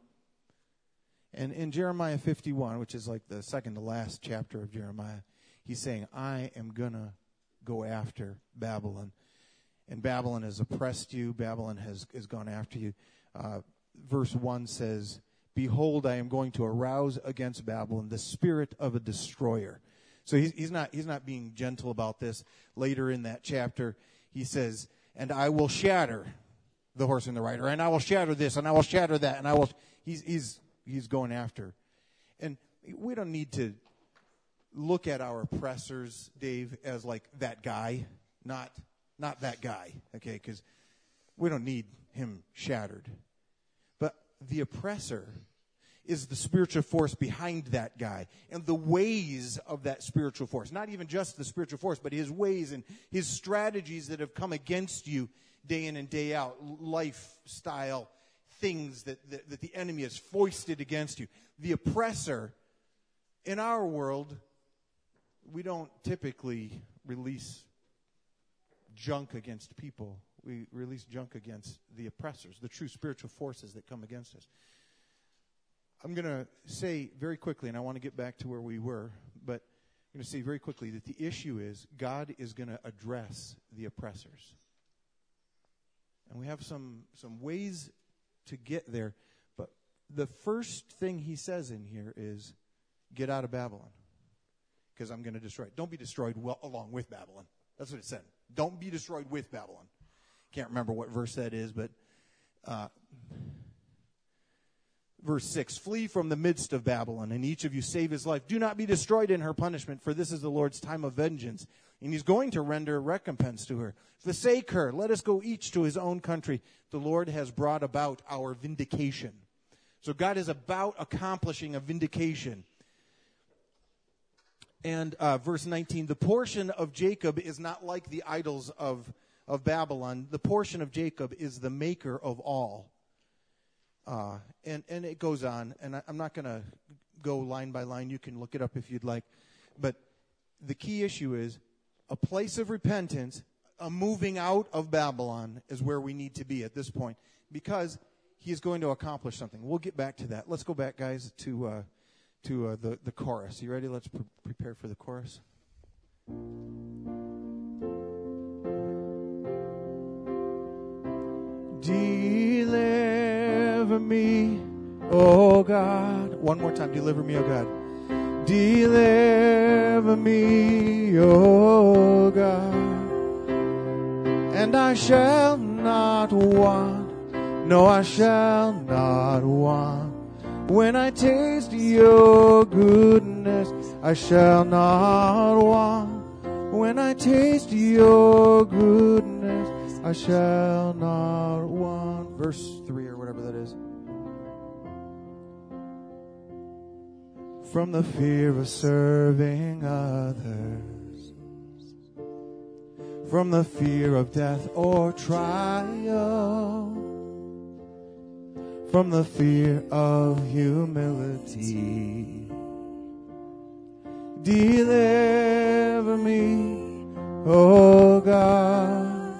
And in Jeremiah fifty-one, which is like the second to last chapter of Jeremiah, he's saying, I am going to go after Babylon. And Babylon has oppressed you. Babylon has, has gone after you. Uh, verse one says, behold, I am going to arouse against Babylon the spirit of a destroyer. So he's, he's not he's not being gentle about this. Later in that chapter, he says, and I will shatter the horse and the rider, and I will shatter this, and I will shatter that, and I will. He's he's he's going after, and we don't need to look at our oppressors, Dave, as like that guy, not not that guy, okay? Because we don't need him shattered. The oppressor is the spiritual force behind that guy and the ways of that spiritual force. Not even just the spiritual force, but his ways and his strategies that have come against you day in and day out. Lifestyle things that, that, that the enemy has foisted against you. The oppressor, in our world, we don't typically release junk against people. We release junk against the oppressors, the true spiritual forces that come against us. I'm going to say very quickly, and I want to get back to where we were, but I'm going to say very quickly that the issue is God is going to address the oppressors. And we have some, some ways to get there, but the first thing he says in here is, get out of Babylon, because I'm going to destroy it. Don't be destroyed well, along with Babylon. That's what it said. Don't be destroyed with Babylon. Can't remember what verse that is, but uh, verse six, flee from the midst of Babylon, and each of you save his life. Do not be destroyed in her punishment, for this is the Lord's time of vengeance, and he's going to render recompense to her. Forsake her. Let us go each to his own country. The Lord has brought about our vindication. So God is about accomplishing a vindication. And uh, verse nineteen, the portion of Jacob is not like the idols of of Babylon. The portion of Jacob is the maker of all. Uh, and, and it goes on, and I, I'm not going to go line by line. You can look it up if you'd like. But the key issue is a place of repentance, a moving out of Babylon is where we need to be at this point, because he is going to accomplish something. We'll get back to that. Let's go back, guys, to uh, to uh, the, the chorus. You ready? Let's pre- prepare for the chorus. Deliver me, oh God. One more time. Deliver me, oh God. Deliver me, oh God. And I shall not want. No, I shall not want. When I taste your goodness, I shall not want. When I taste your goodness, I shall not want. Verse three or whatever that is. From the fear of serving others, from the fear of death or trial, from the fear of humility, deliver me, oh God.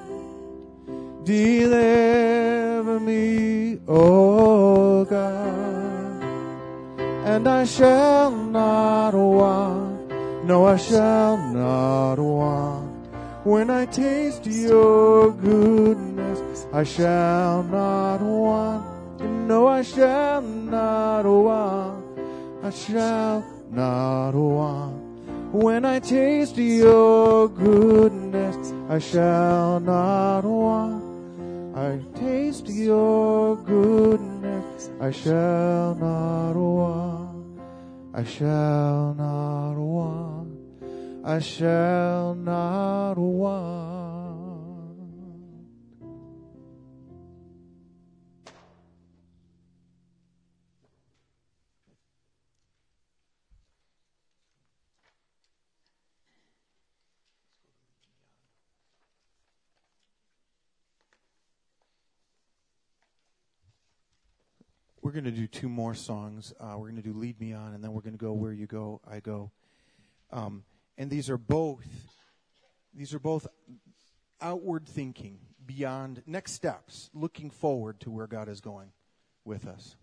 Deliver me, oh God. And I shall not want, no, I shall not want. When I taste your goodness, I shall not want. No, I shall not want. I shall not want. When I taste your goodness, I shall not want. I taste your goodness, I shall not want. I shall not want. I shall not want. We're going to do two more songs. Uh, we're going to do Lead Me On, and then we're going to go Where You Go, I Go. Um, and these are both, these are both outward thinking, beyond, next steps, looking forward to where God is going with us.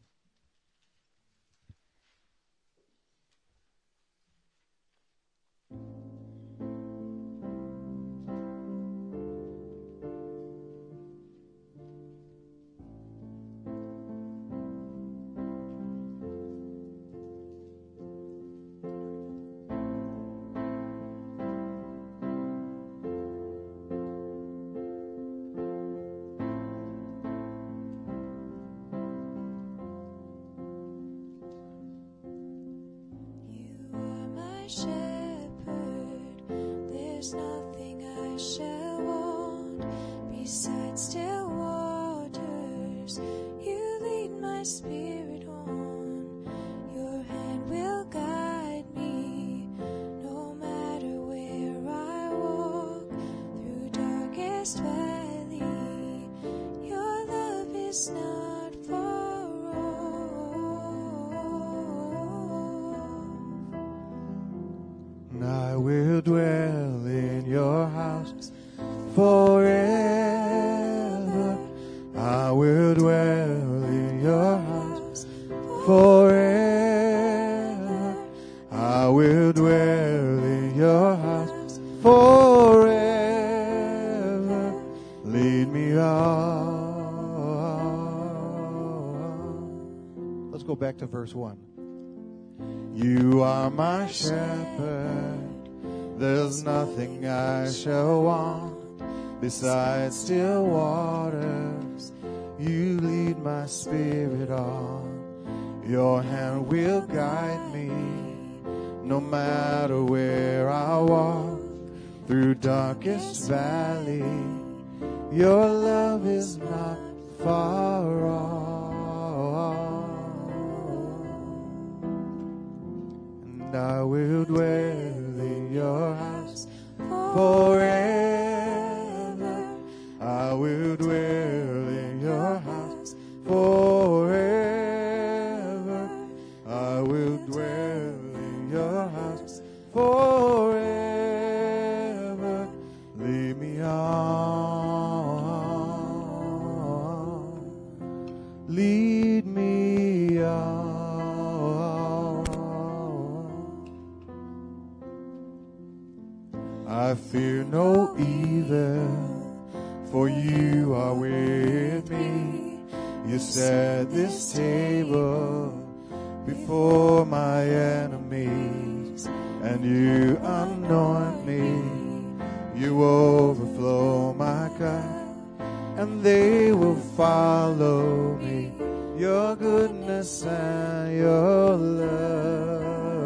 Back to verse one. You are my shepherd, there's nothing I shall want. Beside still waters, you lead my spirit on. Your hand will guide me, no matter where I walk. Through darkest valley, your love is not far off. And I will dwell in your house forever. I will dwell in your house forever. I will dwell in your house forever. Lead me on. Lead me on. I fear no evil, for you are with me. You You set this table before my enemies, and you anoint me. You overflow my cup, and they will follow me. Your goodness and your love.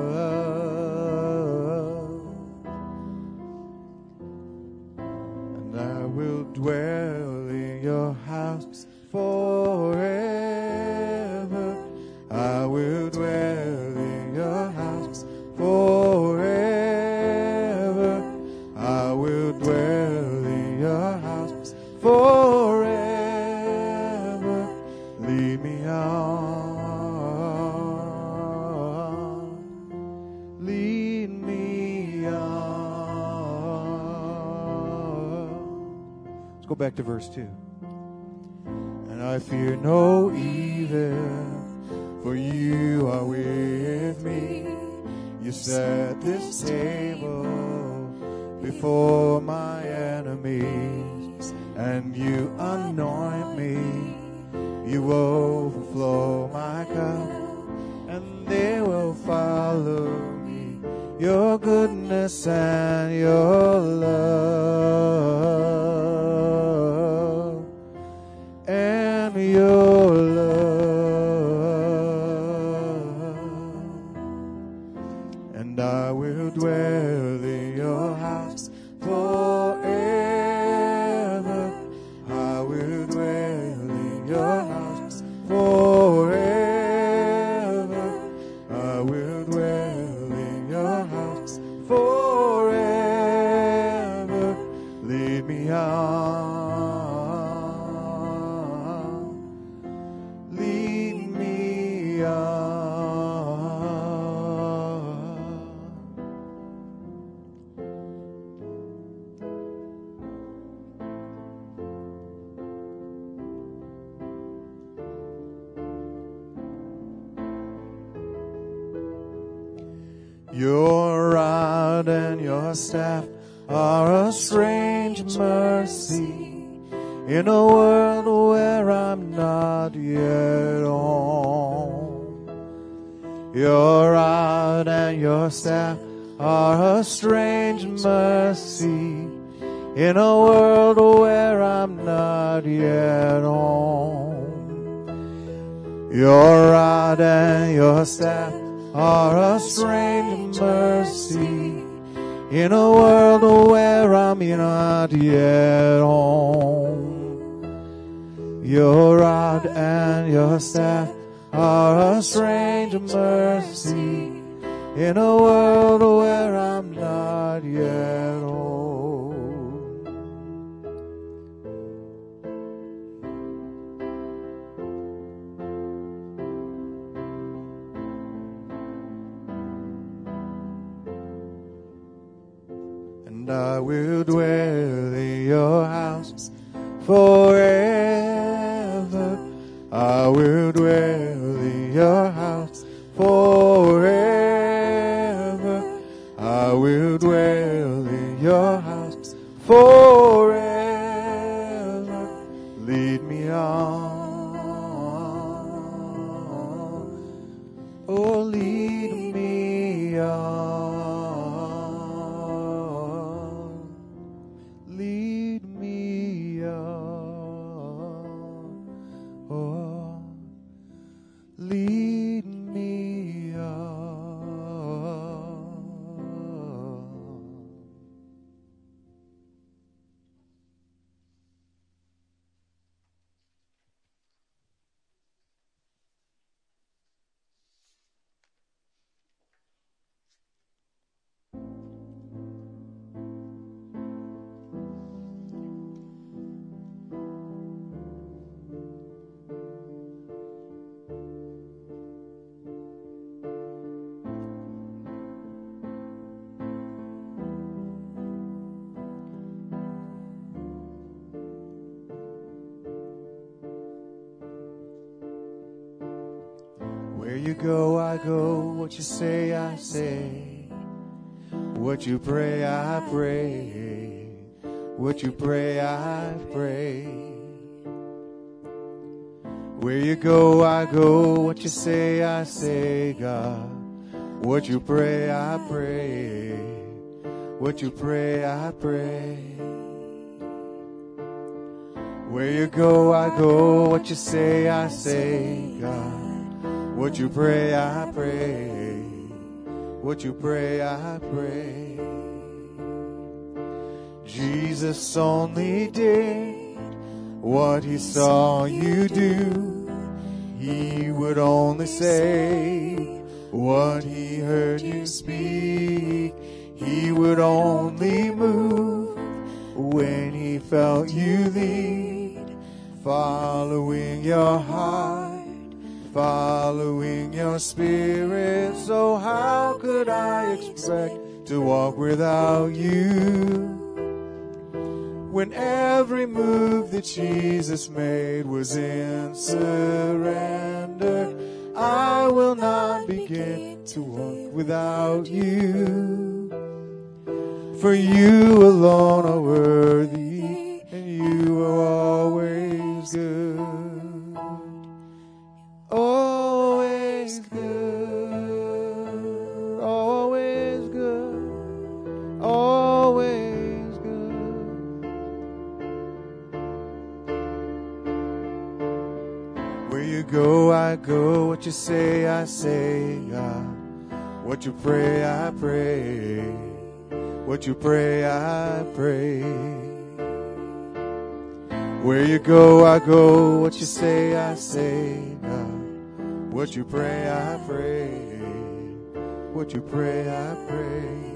And I will dwell in your house forever. I will dwell in your house forever. I will dwell in your house forever. Lead me on. Lead me on. Let's go back to verse two. And I fear no evil, for you are with me. You set this table before my enemies, and you anoint me. You overflow my cup, and they will follow me. Your goodness and your love, and your love. And I will dwell in your house forever. I will dwell in your house forever. I will dwell in your house forever. Lead me on. Lead me on. Your rod and your staff are a strange mercy in a world where I'm not yet home. Your rod and your staff are a strange mercy in a world where I'm not yet home. Your rod and your staff are a strange mercy in a world where I'm not yet home. Your rod and your staff are a strange mercy in a world where I'm not yet home. And I will dwell in your house forever. I will dwell in your house forever. I will dwell in your house forever. Lead me on. Oh, lead me on. Lead me on. Oh, lead me on. Where you go, I go. What you say, I say. What you pray, I pray. What you pray, I pray. Where you go, I go. What you say, I say, God. What you pray, I pray. What you pray, I pray. Where you go, I go. What you say, I say, God. What you pray, I pray. What you pray, I pray. Jesus only did what he saw you do. He would only say what he heard you speak. He would only move when he felt you lead, following your heart, following your spirit. So how could I expect to walk without you? When every move that Jesus made was in surrender, I will not begin to walk without you. For you alone are worthy, and you are always good. Always good. Always good. Always good. Where you go, I go. What you say, I say, God. What you pray, I pray. What you pray, I pray. Where you go, I go. What you say, I say, God. What you pray, I pray. What you pray, I pray.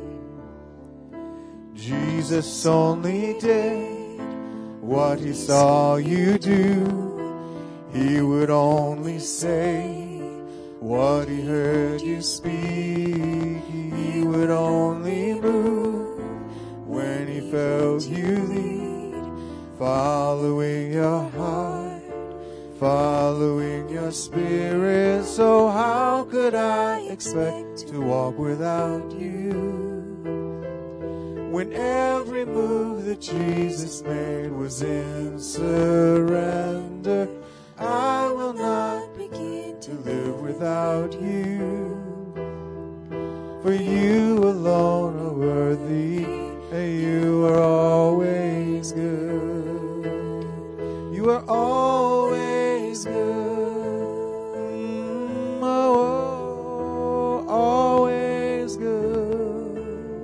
Jesus only did what he saw you do. He would only say what he heard you speak. He would only move when he felt you lead, following your heart, following your spirit. So how could I expect to walk without you? When every move that Jesus made was in surrender, I will not begin to live without you. For you alone are worthy, and you are always good. You are always good. Mm, oh, always good.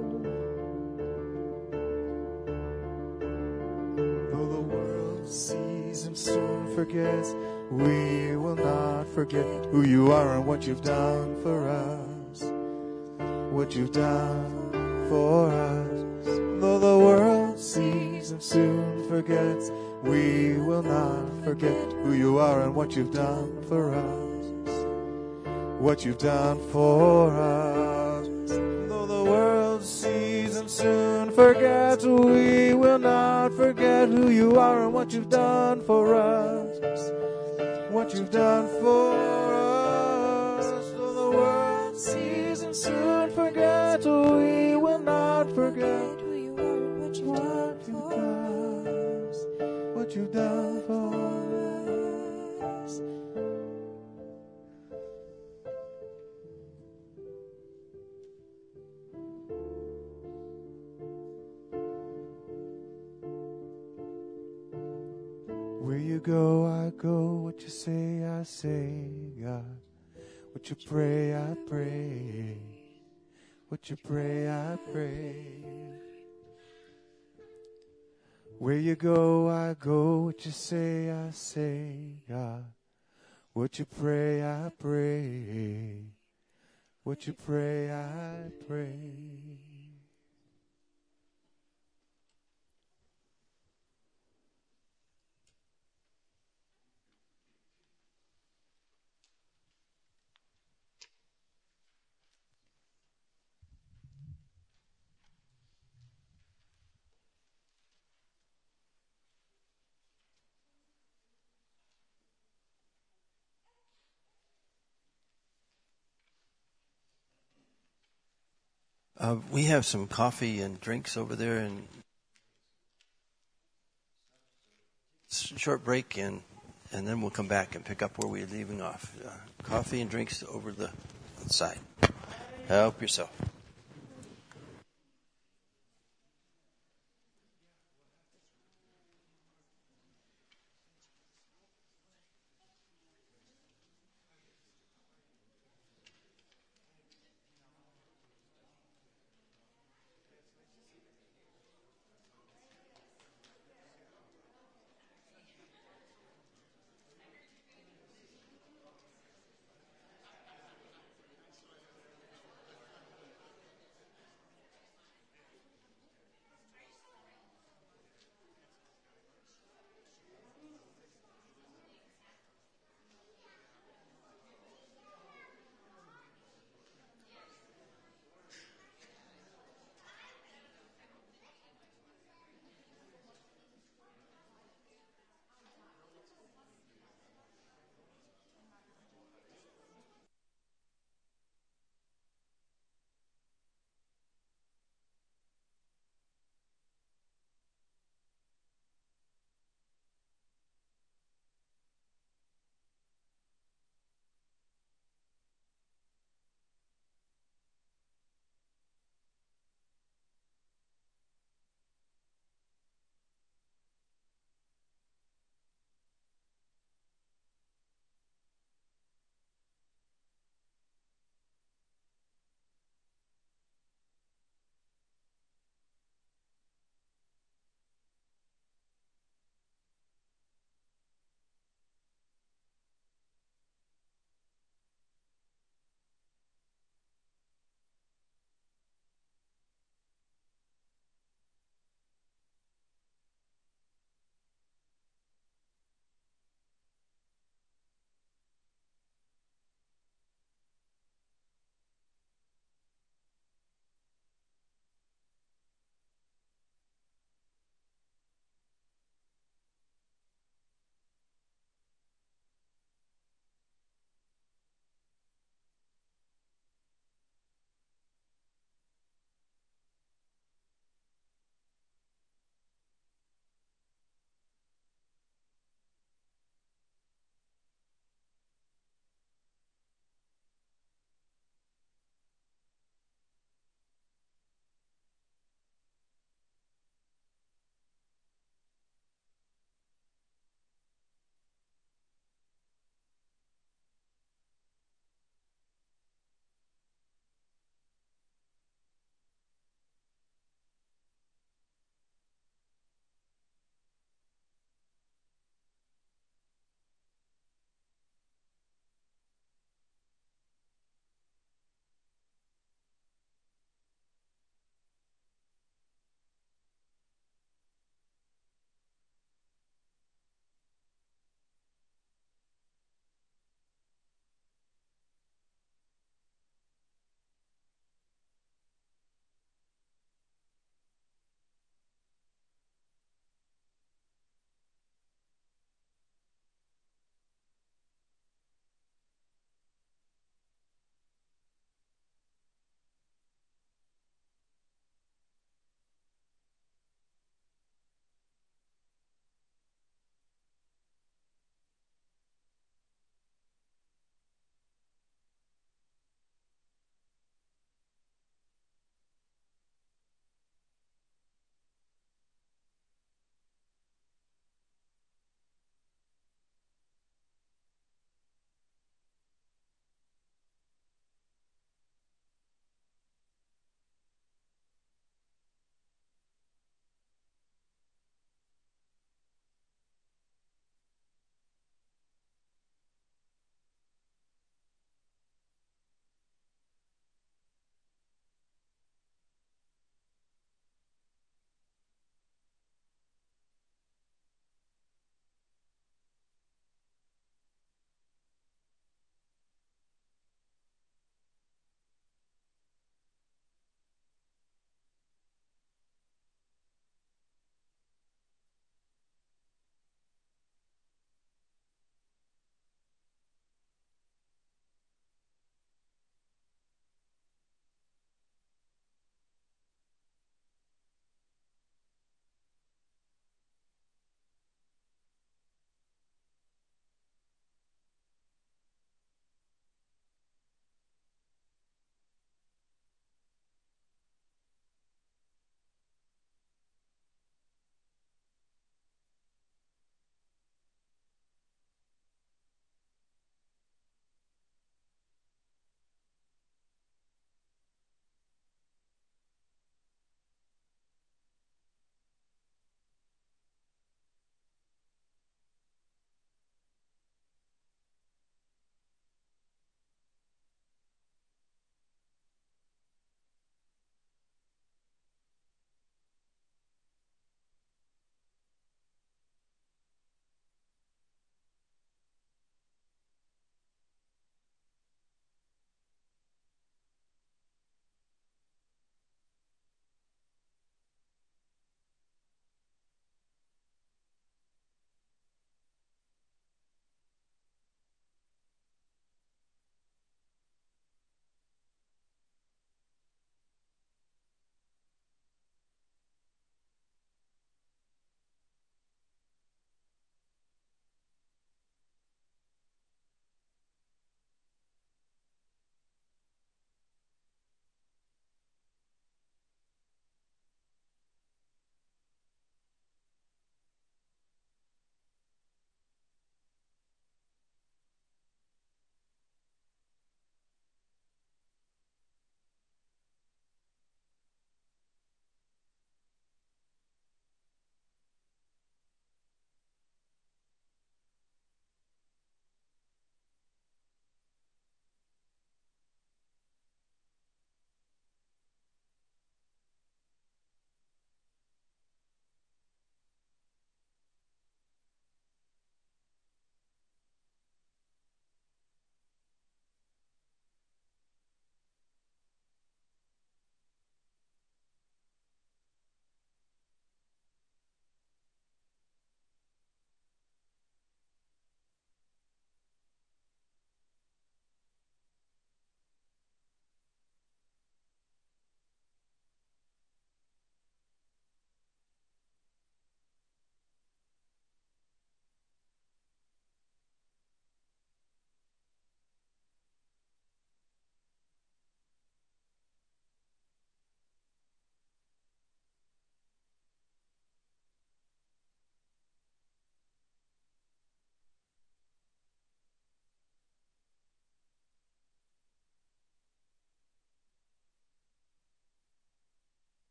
Though the world sees and soon forgets, we will not forget who you are and what you've done for us. What you've done for us. Though the world sees and soon forgets, we will not forget who you are and what you've done for us. What you've done for us. Though the world sees and soon forgets, we will not forget who you are and what you've done for us. What you've done for us. Though the world sees and soon forget, we will not forget who you are and what you've done for us. What you've done for us. Where you go, I go. What you say, I say, God. What you pray, I pray. What you pray, I pray. Where you go, I go. What you say, I say, God. What you pray, I pray. What you pray, I pray. Uh, we have some coffee and drinks over there, and short break, and and then we'll come back and pick up where we're leaving off. Uh, coffee and drinks over the side. Help yourself.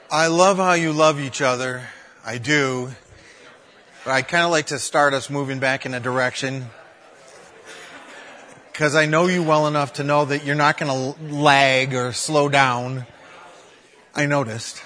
I love how you love each other. I do. But I kind of like to start us moving back in a direction. Because I know you well enough to know that you're not going to lag or slow down. I noticed.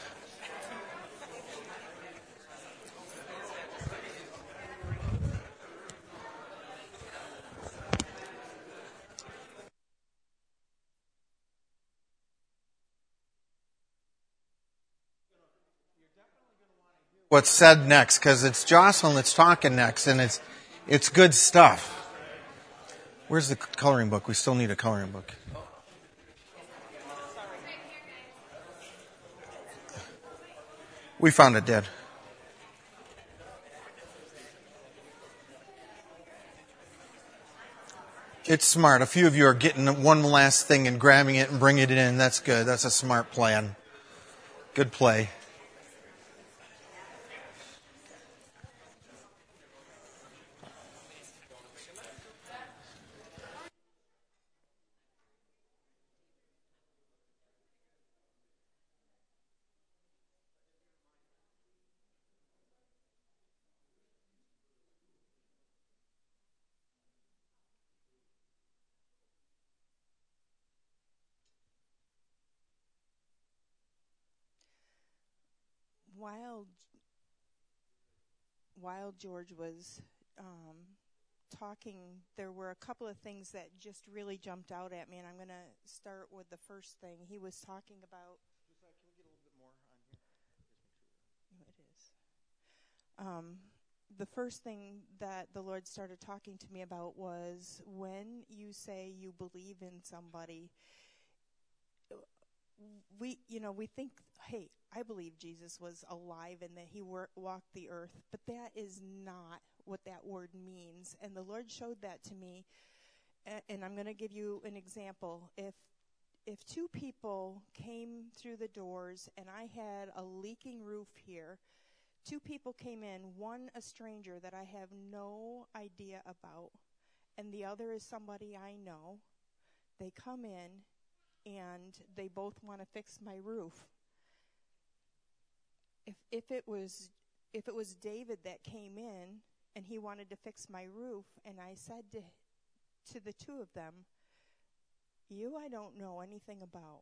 What's said next, because it's Jocelyn that's talking next, and it's it's good stuff. Where's the coloring book? We still need a coloring book. We found it, Dad. It's smart. A few of you are getting one last thing and grabbing it and bringing it in. That's good. That's a smart plan. Good play. While while George was um, talking, there were a couple of things that just really jumped out at me, and I'm going to start with the first thing. He was talking about. Can we get a little bit more on here? It is. Um, the first thing that the Lord started talking to me about was when you say you believe in somebody. We, you know, we think, hey, I believe Jesus was alive and that he wor- walked the earth, but that is not what that word means. And the Lord showed that to me, and, and I'm going to give you an example. If if two people came through the doors and I had a leaking roof here, two people came in, one a stranger that I have no idea about, and the other is somebody I know. They come in and they both want to fix my roof. If if it was if it was David that came in and he wanted to fix my roof, and I said to to the two of them, "You I don't know anything about.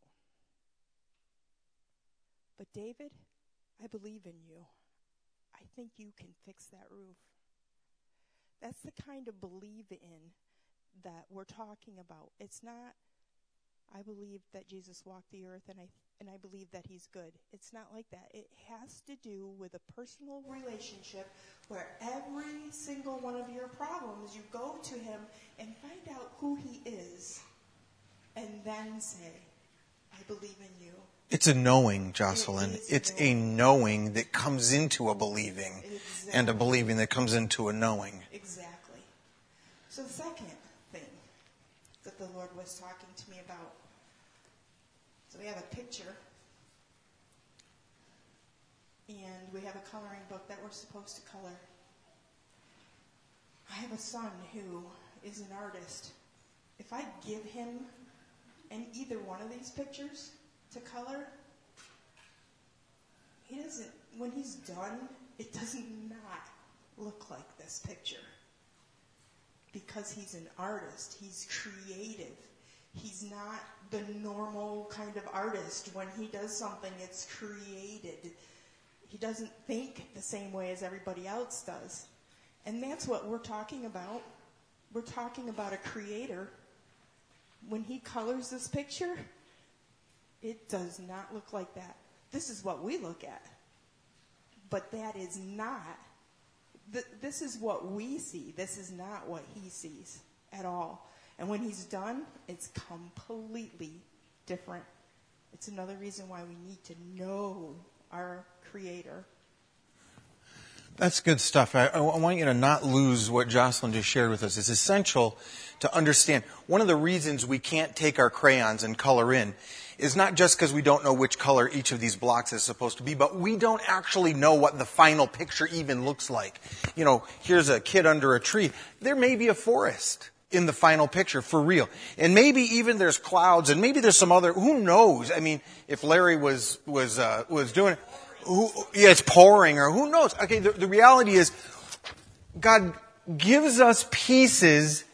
But David, I believe in you. I think you can fix that roof." That's the kind of believe in that we're talking about. It's not I believe that Jesus walked the earth, and I and I believe that he's good. It's not like that. It has to do with a personal relationship where every single one of your problems, you go to him and find out who he is, and then say, I believe in you. It's a knowing, Jocelyn. It it's knowing. a knowing that comes into a believing, exactly. And a believing that comes into a knowing. Exactly. So the second thing that the Lord was talking to me about. So we have a picture, and we have a coloring book that we're supposed to color. I have a son who is an artist. If I give him an either one of these pictures to color, he doesn't, when he's done, it does not look like this picture. Because he's an artist, he's creative. He's not the normal kind of artist. When he does something, it's created. He doesn't think the same way as everybody else does. And that's what we're talking about. We're talking about a creator. When he colors this picture, it does not look like that. This is what we look at. But that is not. Th- this is what we see. This is not what he sees at all. And when he's done, it's completely different. It's another reason why we need to know our Creator. That's good stuff. I, I want you to not lose what Jocelyn just shared with us. It's essential to understand. One of the reasons we can't take our crayons and color in is not just because we don't know which color each of these blocks is supposed to be, but we don't actually know what the final picture even looks like. You know, here's a kid under a tree. There may be a forest. in the final picture for real. And maybe even there's clouds, and maybe there's some other, who knows? I mean, if Larry was, was, uh, was doing it, who, yeah, it's pouring, or who knows? Okay, the, the reality is, God gives us pieces,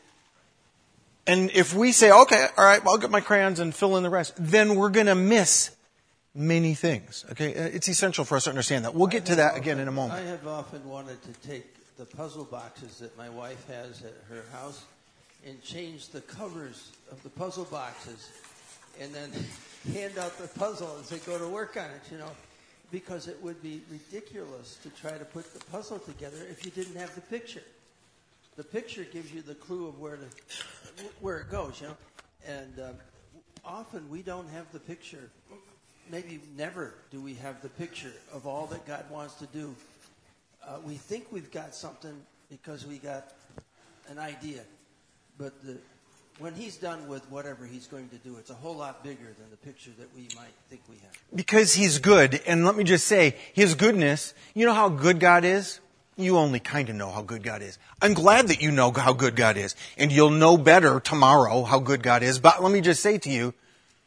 and if we say, okay, all right, well, I'll get my crayons and fill in the rest, then we're going to miss many things. Okay, it's essential for us to understand that. We'll get to that again in a moment. I have often wanted to take the puzzle boxes that my wife has at her house and change the covers of the puzzle boxes and then hand out the puzzle and say, go to work on it, you know, because it would be ridiculous to try to put the puzzle together if you didn't have the picture. The picture gives you the clue of where to, where it goes, you know, and uh, often we don't have the picture. Maybe never do we have the picture of all that God wants to do. Uh, we think we've got something because we got an idea. But the, when he's done with whatever he's going to do, it's a whole lot bigger than the picture that we might think we have. Because he's good, and let me just say, his goodness, you know how good God is? You only kind of know how good God is. I'm glad that you know how good God is. And you'll know better tomorrow how good God is. But let me just say to you,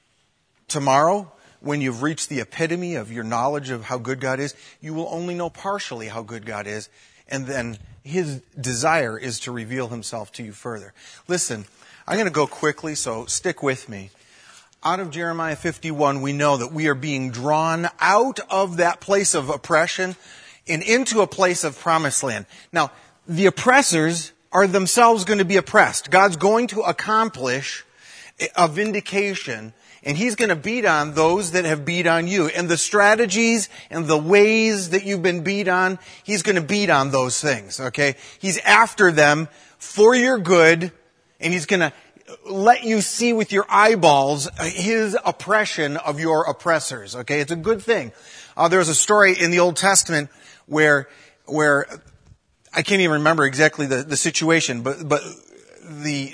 tomorrow, when you've reached the epitome of your knowledge of how good God is, you will only know partially how good God is. And then his desire is to reveal himself to you further. Listen, I'm going to go quickly, so stick with me. Out of Jeremiah fifty-one, we know that we are being drawn out of that place of oppression and into a place of promised land. Now, the oppressors are themselves going to be oppressed. God's going to accomplish a vindication, and he's going to beat on those that have beat on you. And the strategies and the ways that you've been beat on, he's going to beat on those things, okay? He's after them for your good, and he's going to let you see with your eyeballs his oppression of your oppressors, okay? It's a good thing. Uh, there's a story in the Old Testament where, where, I can't even remember exactly the, the situation, but, but the,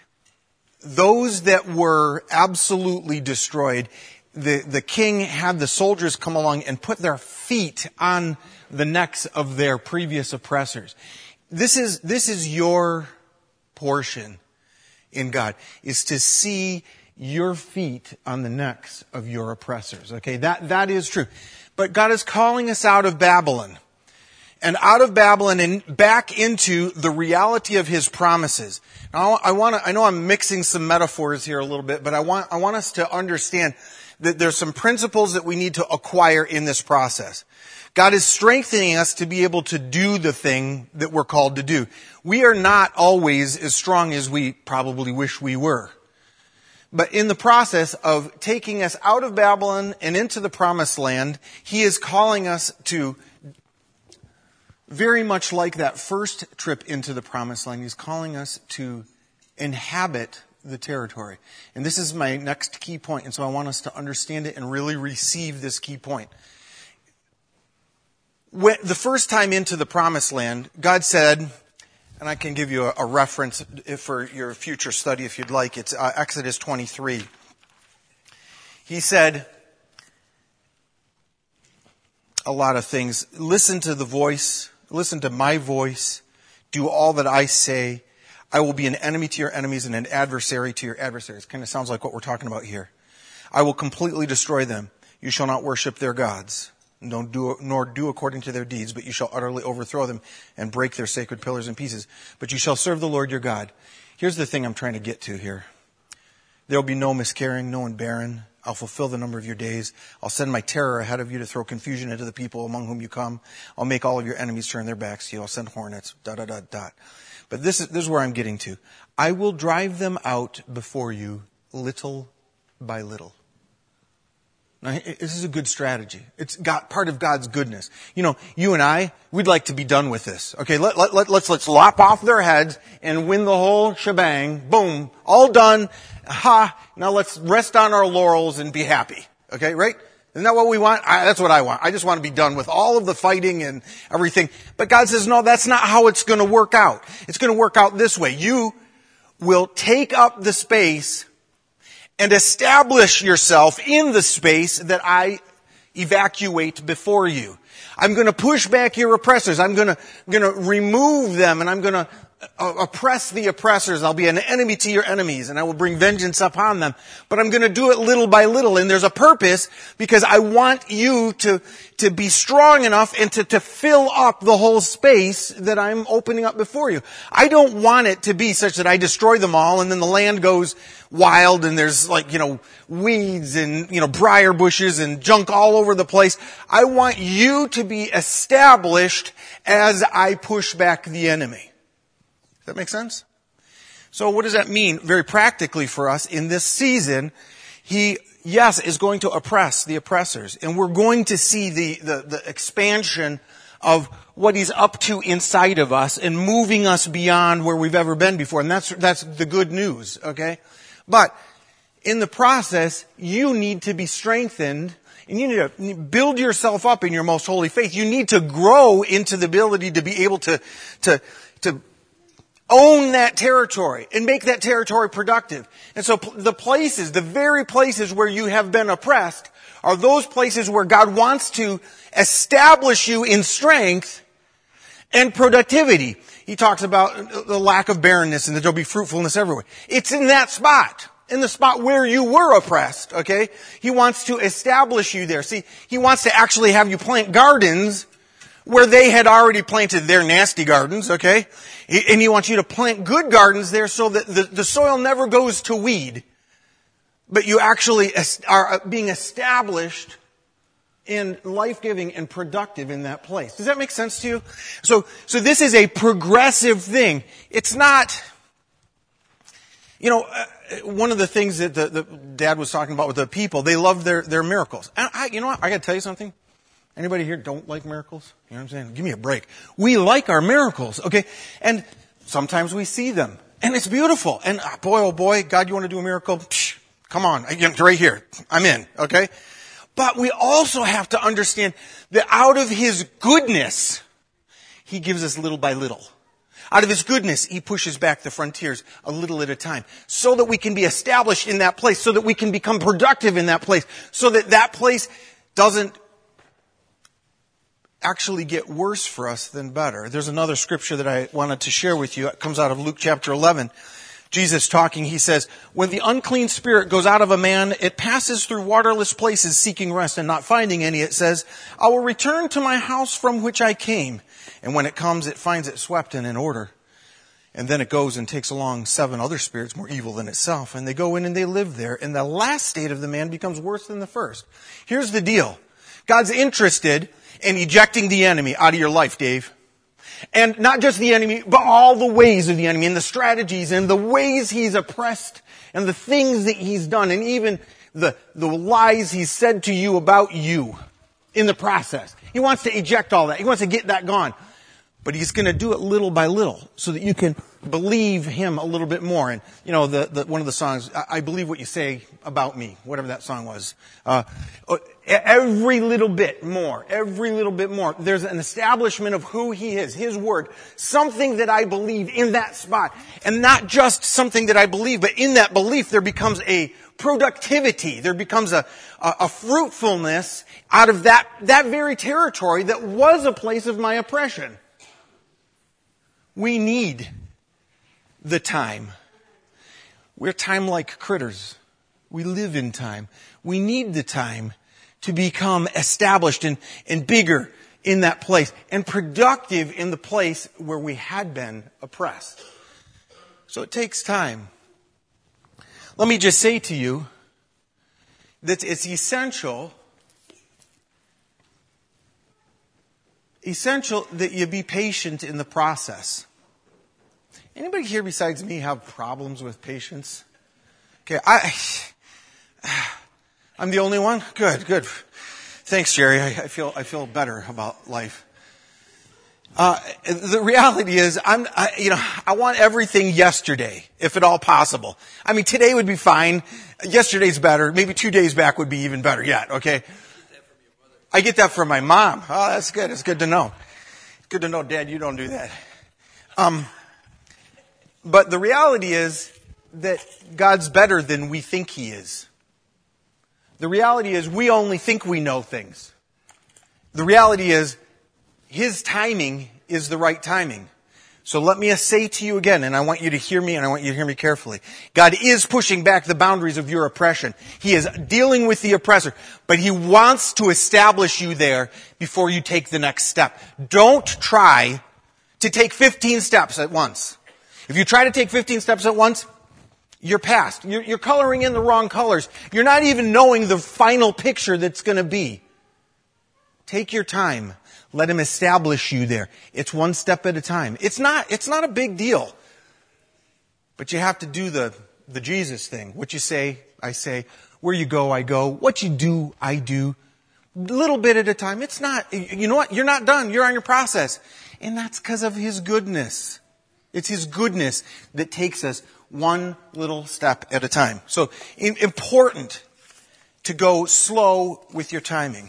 those that were absolutely destroyed, the, the king had the soldiers come along and put their feet on the necks of their previous oppressors. This is, this is your portion in God, is to see your feet on the necks of your oppressors. Okay, that, that is true. But God is calling us out of Babylon. And out of Babylon and back into the reality of his promises. Now, I want to, I know I'm mixing some metaphors here a little bit, but I want, I want us to understand that there's some principles that we need to acquire in this process. God is strengthening us to be able to do the thing that we're called to do. We are not always as strong as we probably wish we were. But in the process of taking us out of Babylon and into the promised land, he is calling us to, very much like that first trip into the promised land, he's calling us to inhabit the territory. And this is my next key point, and so I want us to understand it and really receive this key point. When, the first time into the promised land, God said, and I can give you a, a reference for your future study if you'd like, it's uh, Exodus twenty-three. He said a lot of things. Listen to the voice, listen to my voice, do all that I say. I will be an enemy to your enemies and an adversary to your adversaries. Kind of sounds like what we're talking about here. I will completely destroy them. You shall not worship their gods. Don't do, nor do according to their deeds, but you shall utterly overthrow them and break their sacred pillars in pieces. But you shall serve the Lord your God. Here's the thing I'm trying to get to here. There will be no miscarrying, no one barren. I'll fulfill the number of your days. I'll send my terror ahead of you to throw confusion into the people among whom you come. I'll make all of your enemies turn their backs to you. I'll send hornets, da da da dot. But this is, this is where I'm getting to. I will drive them out before you little by little. Now, this is a good strategy. It's got part of God's goodness. You know, you and I, we'd like to be done with this. Okay, let, let, let, let's, let's lop off their heads and win the whole shebang. Boom. All done. Ha. Now let's rest on our laurels and be happy. Okay, right? Isn't that what we want? I, that's what I want. I just want to be done with all of the fighting and everything. But God says, no, that's not how it's going to work out. It's going to work out this way. You will take up the space and establish yourself in the space that I evacuate before you. I'm going to push back your oppressors. I'm going to, going to remove them, and I'm going to uh, oppress the oppressors. I'll be an enemy to your enemies, and I will bring vengeance upon them. But I'm going to do it little by little, and there's a purpose, because I want you to, to be strong enough and to, to fill up the whole space that I'm opening up before you. I don't want it to be such that I destroy them all, and then the land goes wild, and there's like, you know, weeds and, you know, briar bushes and junk all over the place. I want you to be established as I push back the enemy. Does that make sense? So what does that mean very practically for us in this season? He, yes, is going to oppress the oppressors, and we're going to see the, the, the expansion of what he's up to inside of us and moving us beyond where we've ever been before. And that's, that's the good news, okay? But in the process, you need to be strengthened, and you need to build yourself up in your most holy faith. You need to grow into the ability to be able to, to, to own that territory and make that territory productive. And so the places, the very places where you have been oppressed, are those places where God wants to establish you in strength and productivity. He talks about the lack of barrenness and that there'll be fruitfulness everywhere. It's in that spot, in the spot where you were oppressed, okay? He wants to establish you there. See, he wants to actually have you plant gardens where they had already planted their nasty gardens, okay? And he wants you to plant good gardens there so that the, the soil never goes to weed, but you actually are being established in life-giving and productive in that place. Does that make sense to you? So, so this is a progressive thing. It's not, you know, uh, one of the things that the, the dad was talking about with the people, they love their, their miracles. And I, you know what? I got to tell you something. Anybody here don't like miracles? You know what I'm saying? Give me a break. We like our miracles, okay? And sometimes we see them, and it's beautiful. And uh, boy, oh boy, God, you want to do a miracle? Psh, come on, it's right here. I'm in, okay? But we also have to understand that out of His goodness, He gives us little by little. Out of His goodness, He pushes back the frontiers a little at a time so that we can be established in that place, so that we can become productive in that place, so that that place doesn't actually get worse for us than better. There's another scripture that I wanted to share with you. It comes out of Luke chapter eleven. Jesus talking, he says, when the unclean spirit goes out of a man, it passes through waterless places seeking rest, and not finding any, it says, I will return to my house from which I came. And when it comes, it finds it swept and in order. And then it goes and takes along seven other spirits more evil than itself. And they go in and they live there. And the last state of the man becomes worse than the first. Here's the deal. God's interested in ejecting the enemy out of your life, Dave. And not just the enemy, but all the ways of the enemy and the strategies and the ways he's oppressed and the things that he's done and even the, the lies he's said to you about you in the process. He wants to eject all that. He wants to get that gone. But he's going to do it little by little so that you can believe him a little bit more. And, you know, the, the one of the songs, I, I believe what you say about me, whatever that song was. Uh, every little bit more, every little bit more. There's an establishment of who he is, his word, something that I believe in that spot. And not just something that I believe, but in that belief there becomes a productivity. There becomes a, a, a fruitfulness out of that, that very territory that was a place of my oppression. We need the time. We're time-like critters. We live in time. We need the time to become established and, and bigger in that place and productive in the place where we had been oppressed. So it takes time. Let me just say to you that it's essential Essential that you be patient in the process. Anybody here besides me have problems with patience? Okay, I, I'm the only one? Good, good. Thanks, Jerry. I, I feel I feel better about life. Uh, the reality is, I'm, I, you know, I want everything yesterday, if at all possible. I mean, today would be fine. Yesterday's better. Maybe two days back would be even better yet. Okay. I get that from my mom. Oh, that's good. It's good to know. It's good to know, Dad, you don't do that. Um, but the reality is that God's better than we think He is. The reality is we only think we know things. The reality is His timing is the right timing. So let me say to you again, and I want you to hear me, and I want you to hear me carefully. God is pushing back the boundaries of your oppression. He is dealing with the oppressor, but He wants to establish you there before you take the next step. Don't try to take fifteen steps at once. If you try to take fifteen steps at once, you're past. You're, you're coloring in the wrong colors. You're not even knowing the final picture that's going to be. Take your time. Let Him establish you there. It's one step at a time. It's not, it's not a big deal. But you have to do the, the Jesus thing. What you say, I say. Where you go, I go. What you do, I do. Little bit at a time. It's not, you know what? You're not done. You're on your process. And that's because of His goodness. It's His goodness that takes us one little step at a time. So important to go slow with your timing.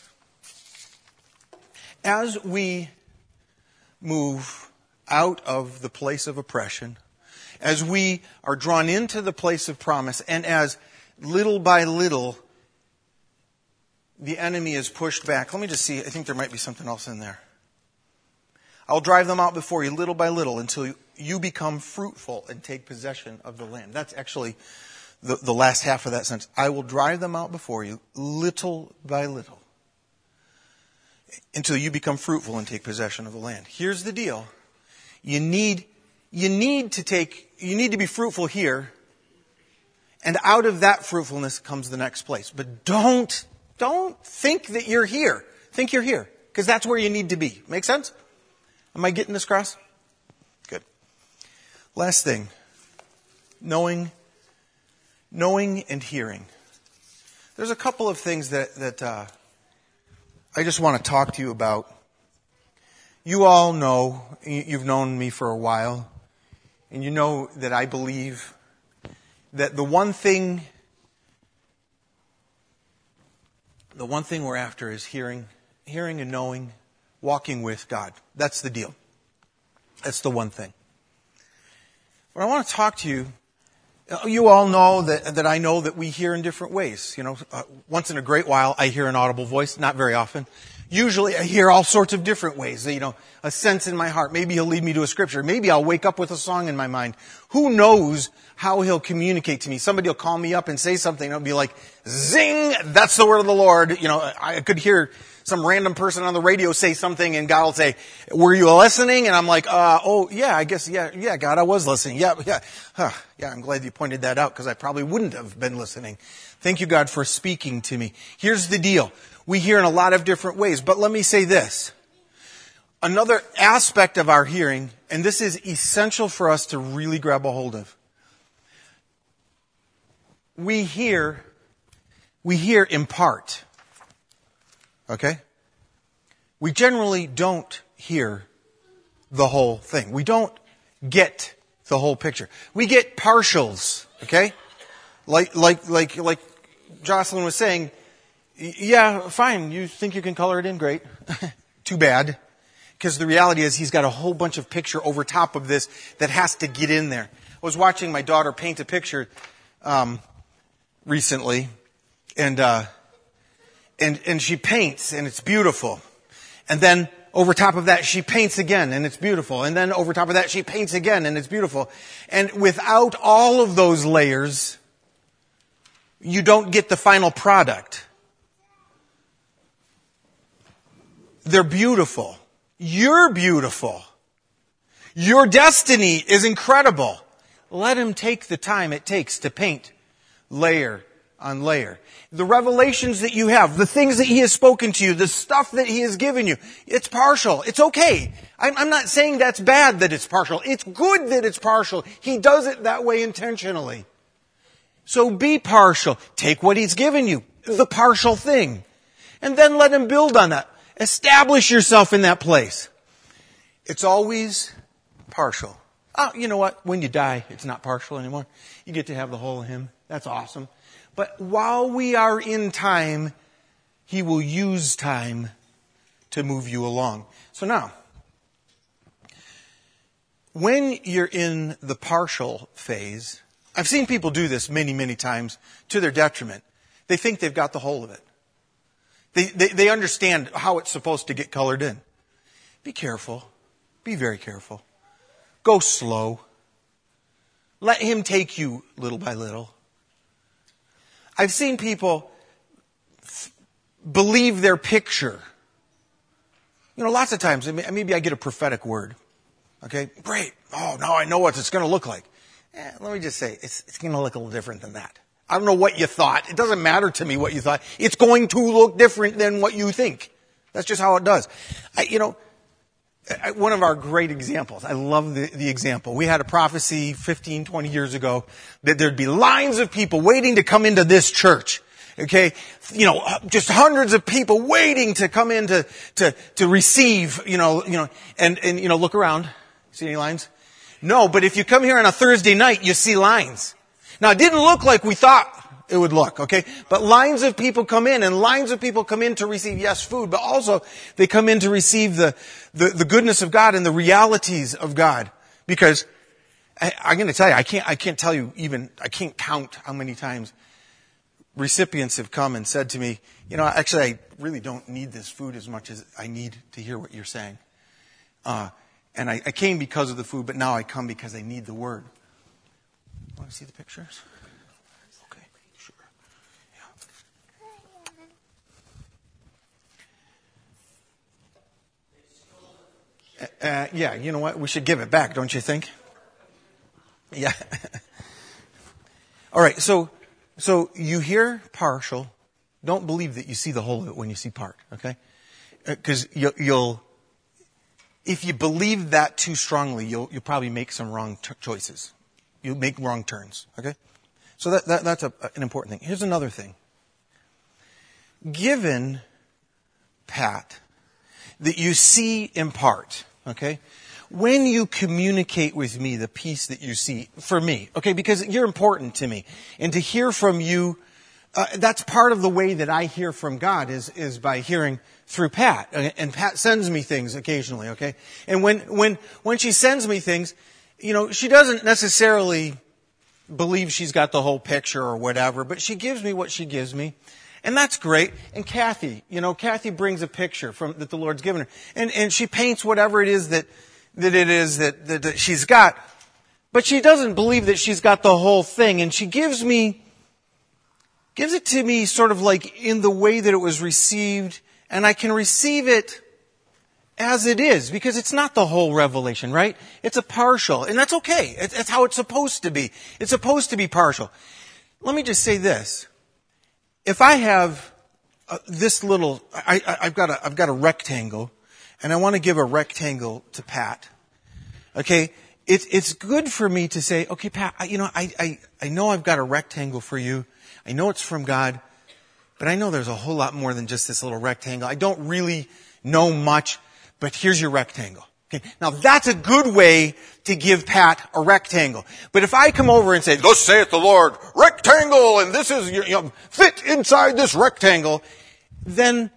As we move out of the place of oppression, as we are drawn into the place of promise, and as little by little the enemy is pushed back. Let me just see. I think there might be something else in there. I'll drive them out before you little by little until you become fruitful and take possession of the land. That's actually the, the last half of that sentence. I will drive them out before you little by little until you become fruitful and take possession of the land. Here's the deal. You need, you need to take, you need to be fruitful here. And out of that fruitfulness comes the next place. But don't, don't think that you're here. Think you're here. Because that's where you need to be. Make sense? Am I getting this across? Good. Last thing. Knowing, knowing and hearing. There's a couple of things that, that, uh, I just want to talk to you about. You all know, you've known me for a while, and you know that I believe that the one thing, the one thing we're after is hearing, hearing and knowing, walking with God. That's the deal. That's the one thing. But I want to talk to you. You all know that, that I know that we hear in different ways. You know, uh, once in a great while, I hear an audible voice. Not very often. Usually, I hear all sorts of different ways. You know, a sense in my heart. Maybe He'll lead me to a scripture. Maybe I'll wake up with a song in my mind. Who knows how He'll communicate to me? Somebody will call me up and say something. And I'll be like, zing! That's the word of the Lord. You know, I could hear some random person on the radio say something, and God will say, were you listening? And I'm like, uh, oh, yeah, I guess, yeah, yeah, God, I was listening. Yeah, yeah, huh, yeah, I'm glad you pointed that out, because I probably wouldn't have been listening. Thank you, God, for speaking to me. Here's the deal. We hear in a lot of different ways, but let me say this. Another aspect of our hearing, and this is essential for us to really grab a hold of. We hear, we hear in part. Okay? We generally don't hear the whole thing. We don't get the whole picture. We get partials. Okay? Like, like, like, like Jocelyn was saying, yeah, fine, you think you can color it in, great. Too bad. Because the reality is He's got a whole bunch of picture over top of this that has to get in there. I was watching my daughter paint a picture um, recently, and uh And, and she paints, and it's beautiful. And then over top of that, she paints again, and it's beautiful. And then over top of that, she paints again, and it's beautiful. And without all of those layers, you don't get the final product. They're beautiful. You're beautiful. Your destiny is incredible. Let Him take the time it takes to paint layer on layer. The revelations that you have, the things that He has spoken to you, the stuff that He has given you, it's partial. It's okay. I'm, I'm not saying that's bad that it's partial. It's good that it's partial. He does it that way intentionally. So be partial. Take what He's given you, the partial thing, and then let Him build on that. Establish yourself in that place. It's always partial. Oh, you know what? When you die, it's not partial anymore. You get to have the whole of Him. That's awesome. But while we are in time, He will use time to move you along. So now, when you're in the partial phase, I've seen people do this many, many times to their detriment. They think they've got the whole of it. They, they, they understand how it's supposed to get colored in. Be careful. Be very careful. Go slow. Let him take you little by little. I've seen people f- believe their picture. You know, lots of times, maybe I get a prophetic word. Okay, great. Oh, now I know what it's going to look like. Eh, let me just say, it's, it's going to look a little different than that. I don't know what you thought. It doesn't matter to me what you thought. It's going to look different than what you think. That's just how it does. I, you know, I, one of our great examples, I love the, the example. We had a prophecy fifteen, twenty years ago that there'd be lines of people waiting to come into this church. Okay, you know, just hundreds of people waiting to come in to, to, to receive, you know, you know, and, and, you know, look around. See any lines? No, but if you come here on a Thursday night, you see lines. Now, it didn't look like we thought it would look, okay? But lines of people come in, and lines of people come in to receive, yes, food, but also they come in to receive the, the, the goodness of God and the realities of God. Because I, I'm going to tell you, I can't, I can't tell you even, I can't count how many times recipients have come and said to me, you know, actually, I really don't need this food as much as I need to hear what you're saying. Uh, and I, I came because of the food, but now I come because I need the word. Want to see the pictures? Okay, sure. Yeah. Uh, yeah, you know what? We should give it back, don't you think? Yeah. All right, so so you hear partial. Don't believe that you see the whole of it when you see part, okay? Because uh, you'll, you'll, if you believe that too strongly, you'll you'll probably make some wrong t- choices. You make wrong turns, okay? So that, that that's a, an important thing. Here's another thing. Given, Pat, that you see in part, okay? When you communicate with me the peace that you see, for me, okay, because you're important to me, and to hear from you, uh, that's part of the way that I hear from God is, is by hearing through Pat. And Pat sends me things occasionally, okay? And when, when, when she sends me things, you know, she doesn't necessarily believe she's got the whole picture or whatever, but she gives me what she gives me. And that's great. And Kathy, you know, Kathy brings a picture from, that the Lord's given her. And, and she paints whatever it is that, that it is that, that, that she's got. But she doesn't believe that she's got the whole thing. And she gives me, gives it to me sort of like in the way that it was received. And I can receive it as it is, because it's not the whole revelation, right? It's a partial, and that's okay. It's, it's how it's supposed to be. It's supposed to be partial. Let me just say this. If I have uh, this little, I, I, I've got a, I've got a rectangle, and I want to give a rectangle to Pat. Okay, it's it's good for me to say, okay, Pat, I, you know, I, I I know I've got a rectangle for you. I know it's from God, but I know there's a whole lot more than just this little rectangle. I don't really know much. But here's your rectangle. Okay. Now that's a good way to give Pat a rectangle. But if I come over and say, "Thus saith the Lord, rectangle, and this is, you know, fit inside this rectangle," then,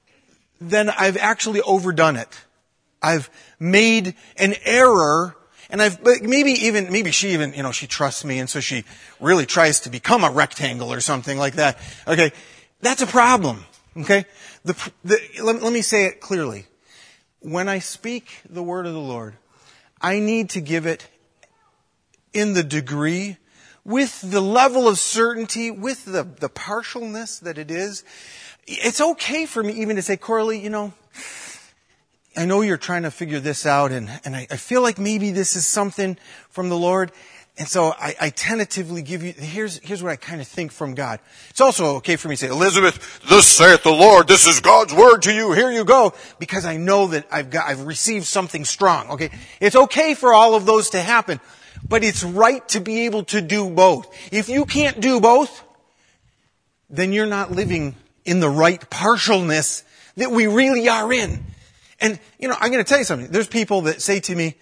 then I've actually overdone it. I've made an error, and I've, maybe even, maybe she even, you know, she trusts me, and so she really tries to become a rectangle or something like that. Okay. That's a problem. Okay. The, the, let, let me say it clearly. When I speak the word of the Lord, I need to give it in the degree, with the level of certainty, with the, the partialness that it is. It's okay for me even to say, Coralie, you know, I know you're trying to figure this out, and, and I, I feel like maybe this is something from the Lord. And so I, I tentatively give you, here's, here's what I kind of think from God. It's also okay for me to say, Elizabeth, thus saith the Lord, this is God's word to you, here you go. Because I know that I've got, I've received something strong, okay? It's okay for all of those to happen, but it's right to be able to do both. If you can't do both, then you're not living in the right partialness that we really are in. And, you know, I'm going to tell you something. There's people that say to me,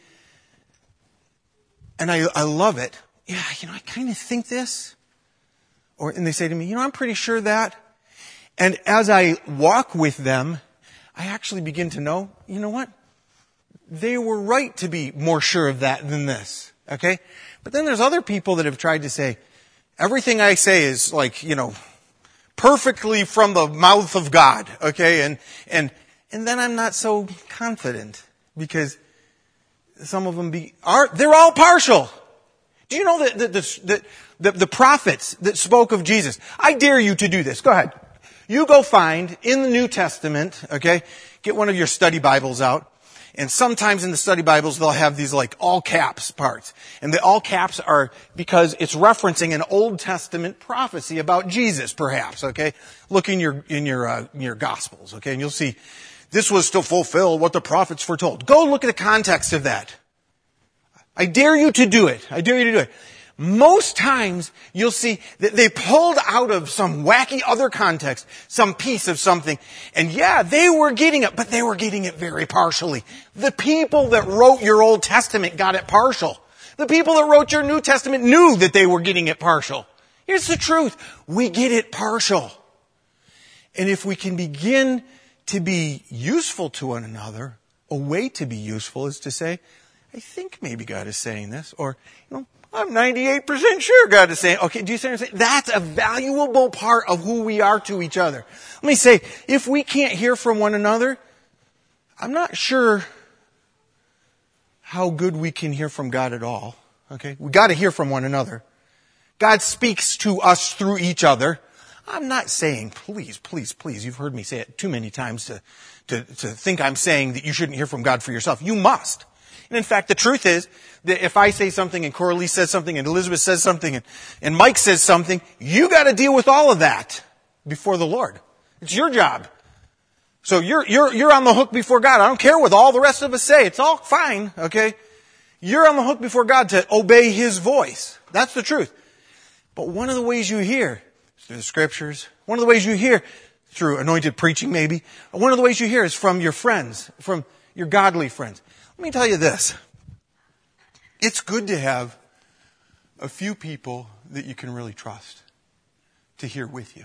and I, I love it. Yeah, you know, I kind of think this. Or, and they say to me, you know, I'm pretty sure that. And as I walk with them, I actually begin to know, you know what? They were right to be more sure of that than this. Okay? But then there's other people that have tried to say, everything I say is like, you know, perfectly from the mouth of God. Okay? And, and, and then I'm not so confident because some of them be, are, they're all partial. Do you know that the, the, the, the prophets that spoke of Jesus? I dare you to do this. Go ahead. You go find in the New Testament, okay, get one of your study Bibles out. And sometimes in the study Bibles, they'll have these like all caps parts. And the all caps are because it's referencing an Old Testament prophecy about Jesus, perhaps, okay? Look in your, in your, uh, in your Gospels, okay? And you'll see this was to fulfill what the prophets foretold. Go look at the context of that. I dare you to do it. I dare you to do it. Most times you'll see that they pulled out of some wacky other context, some piece of something. And yeah, they were getting it, but they were getting it very partially. The people that wrote your Old Testament got it partial. The people that wrote your New Testament knew that they were getting it partial. Here's the truth. We get it partial. And if we can begin to be useful to one another, a way to be useful is to say, I think maybe God is saying this, or, you know, I'm ninety-eight percent sure God is saying, okay, do you see what I'm saying? That's a valuable part of who we are to each other. Let me say, if we can't hear from one another, I'm not sure how good we can hear from God at all. Okay? We gotta hear from one another. God speaks to us through each other. I'm not saying, please, please, please, you've heard me say it too many times to, to, to think I'm saying that you shouldn't hear from God for yourself. You must. And in fact, the truth is that if I say something and Coralie says something and Elizabeth says something and, and Mike says something, you got to deal with all of that before the Lord. It's your job. So you're, you're, you're on the hook before God. I don't care what all the rest of us say. It's all fine. Okay. You're on the hook before God to obey His voice. That's the truth. But one of the ways you hear is through the scriptures. One of the ways you hear through anointed preaching maybe. One of the ways you hear is from your friends, from your godly friends. Let me tell you this. It's good to have a few people that you can really trust to hear with you.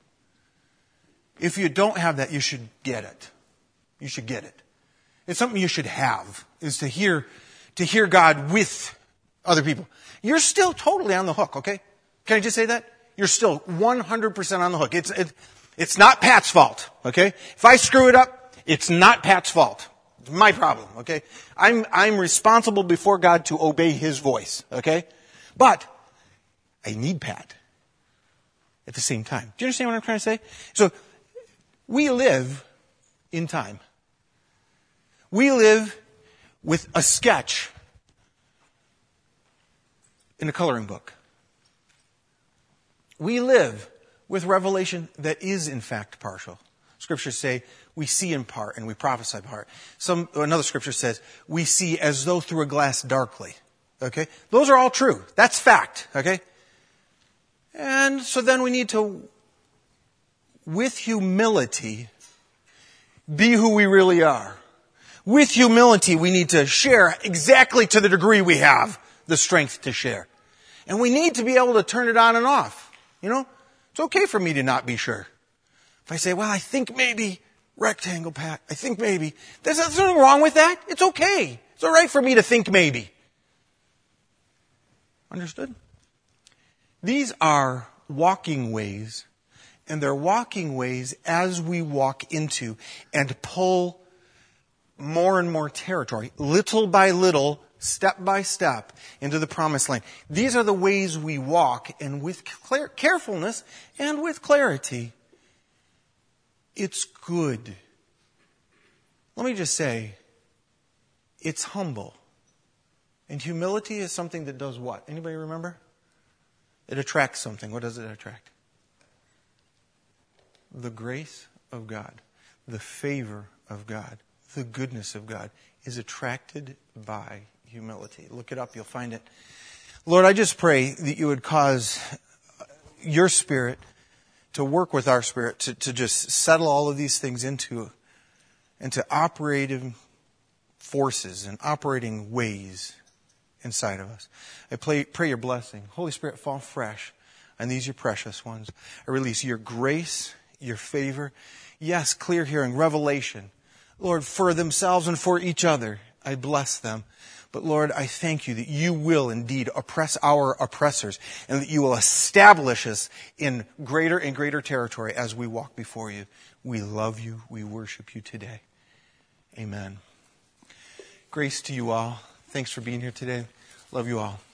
If you don't have that, you should get it. You should get it. It's something you should have, is to hear, to hear God with other people. You're still totally on the hook, okay? Can I just say that? You're still one hundred percent on the hook. It's, it, it's not Pat's fault, okay? If I screw it up, it's not Pat's fault. It's my problem, okay? I'm, I'm responsible before God to obey His voice, okay? But I need Pat at the same time. Do you understand what I'm trying to say? So we live in time. We live with a sketch in a coloring book. We live with revelation that is in fact partial. Scriptures say we see in part and we prophesy in part. Some, another scripture says we see as though through a glass darkly. Okay? Those are all true. That's fact. Okay? And so then we need to, with humility, be who we really are. With humility, we need to share exactly to the degree we have the strength to share. And we need to be able to turn it on and off. You know? It's okay for me to not be sure. If I say, well, I think maybe rectangle, Pat, I think maybe. There's nothing wrong with that. It's okay. It's all right for me to think maybe. Understood? These are walking ways, and they're walking ways as we walk into and pull more and more territory, little by little, step by step, into the promised land. These are the ways we walk, and with clar- carefulness and with clarity, it's good. Let me just say, it's humble. And humility is something that does what? Anybody remember? It attracts something. What does it attract? The grace of God, the favor of God, the goodness of God is attracted by humility. Look it up, you'll find it. Lord, I just pray that you would cause your Spirit to work with our spirit, to, to just settle all of these things into, into operating forces and operating ways inside of us. I pray, pray your blessing. Holy Spirit, fall fresh on these your precious ones. I release your grace, your favor. Yes, clear hearing, revelation. Lord, for themselves and for each other, I bless them. But Lord, I thank you that you will indeed oppress our oppressors and that you will establish us in greater and greater territory as we walk before you. We love you. We worship you today. Amen. Grace to you all. Thanks for being here today. Love you all.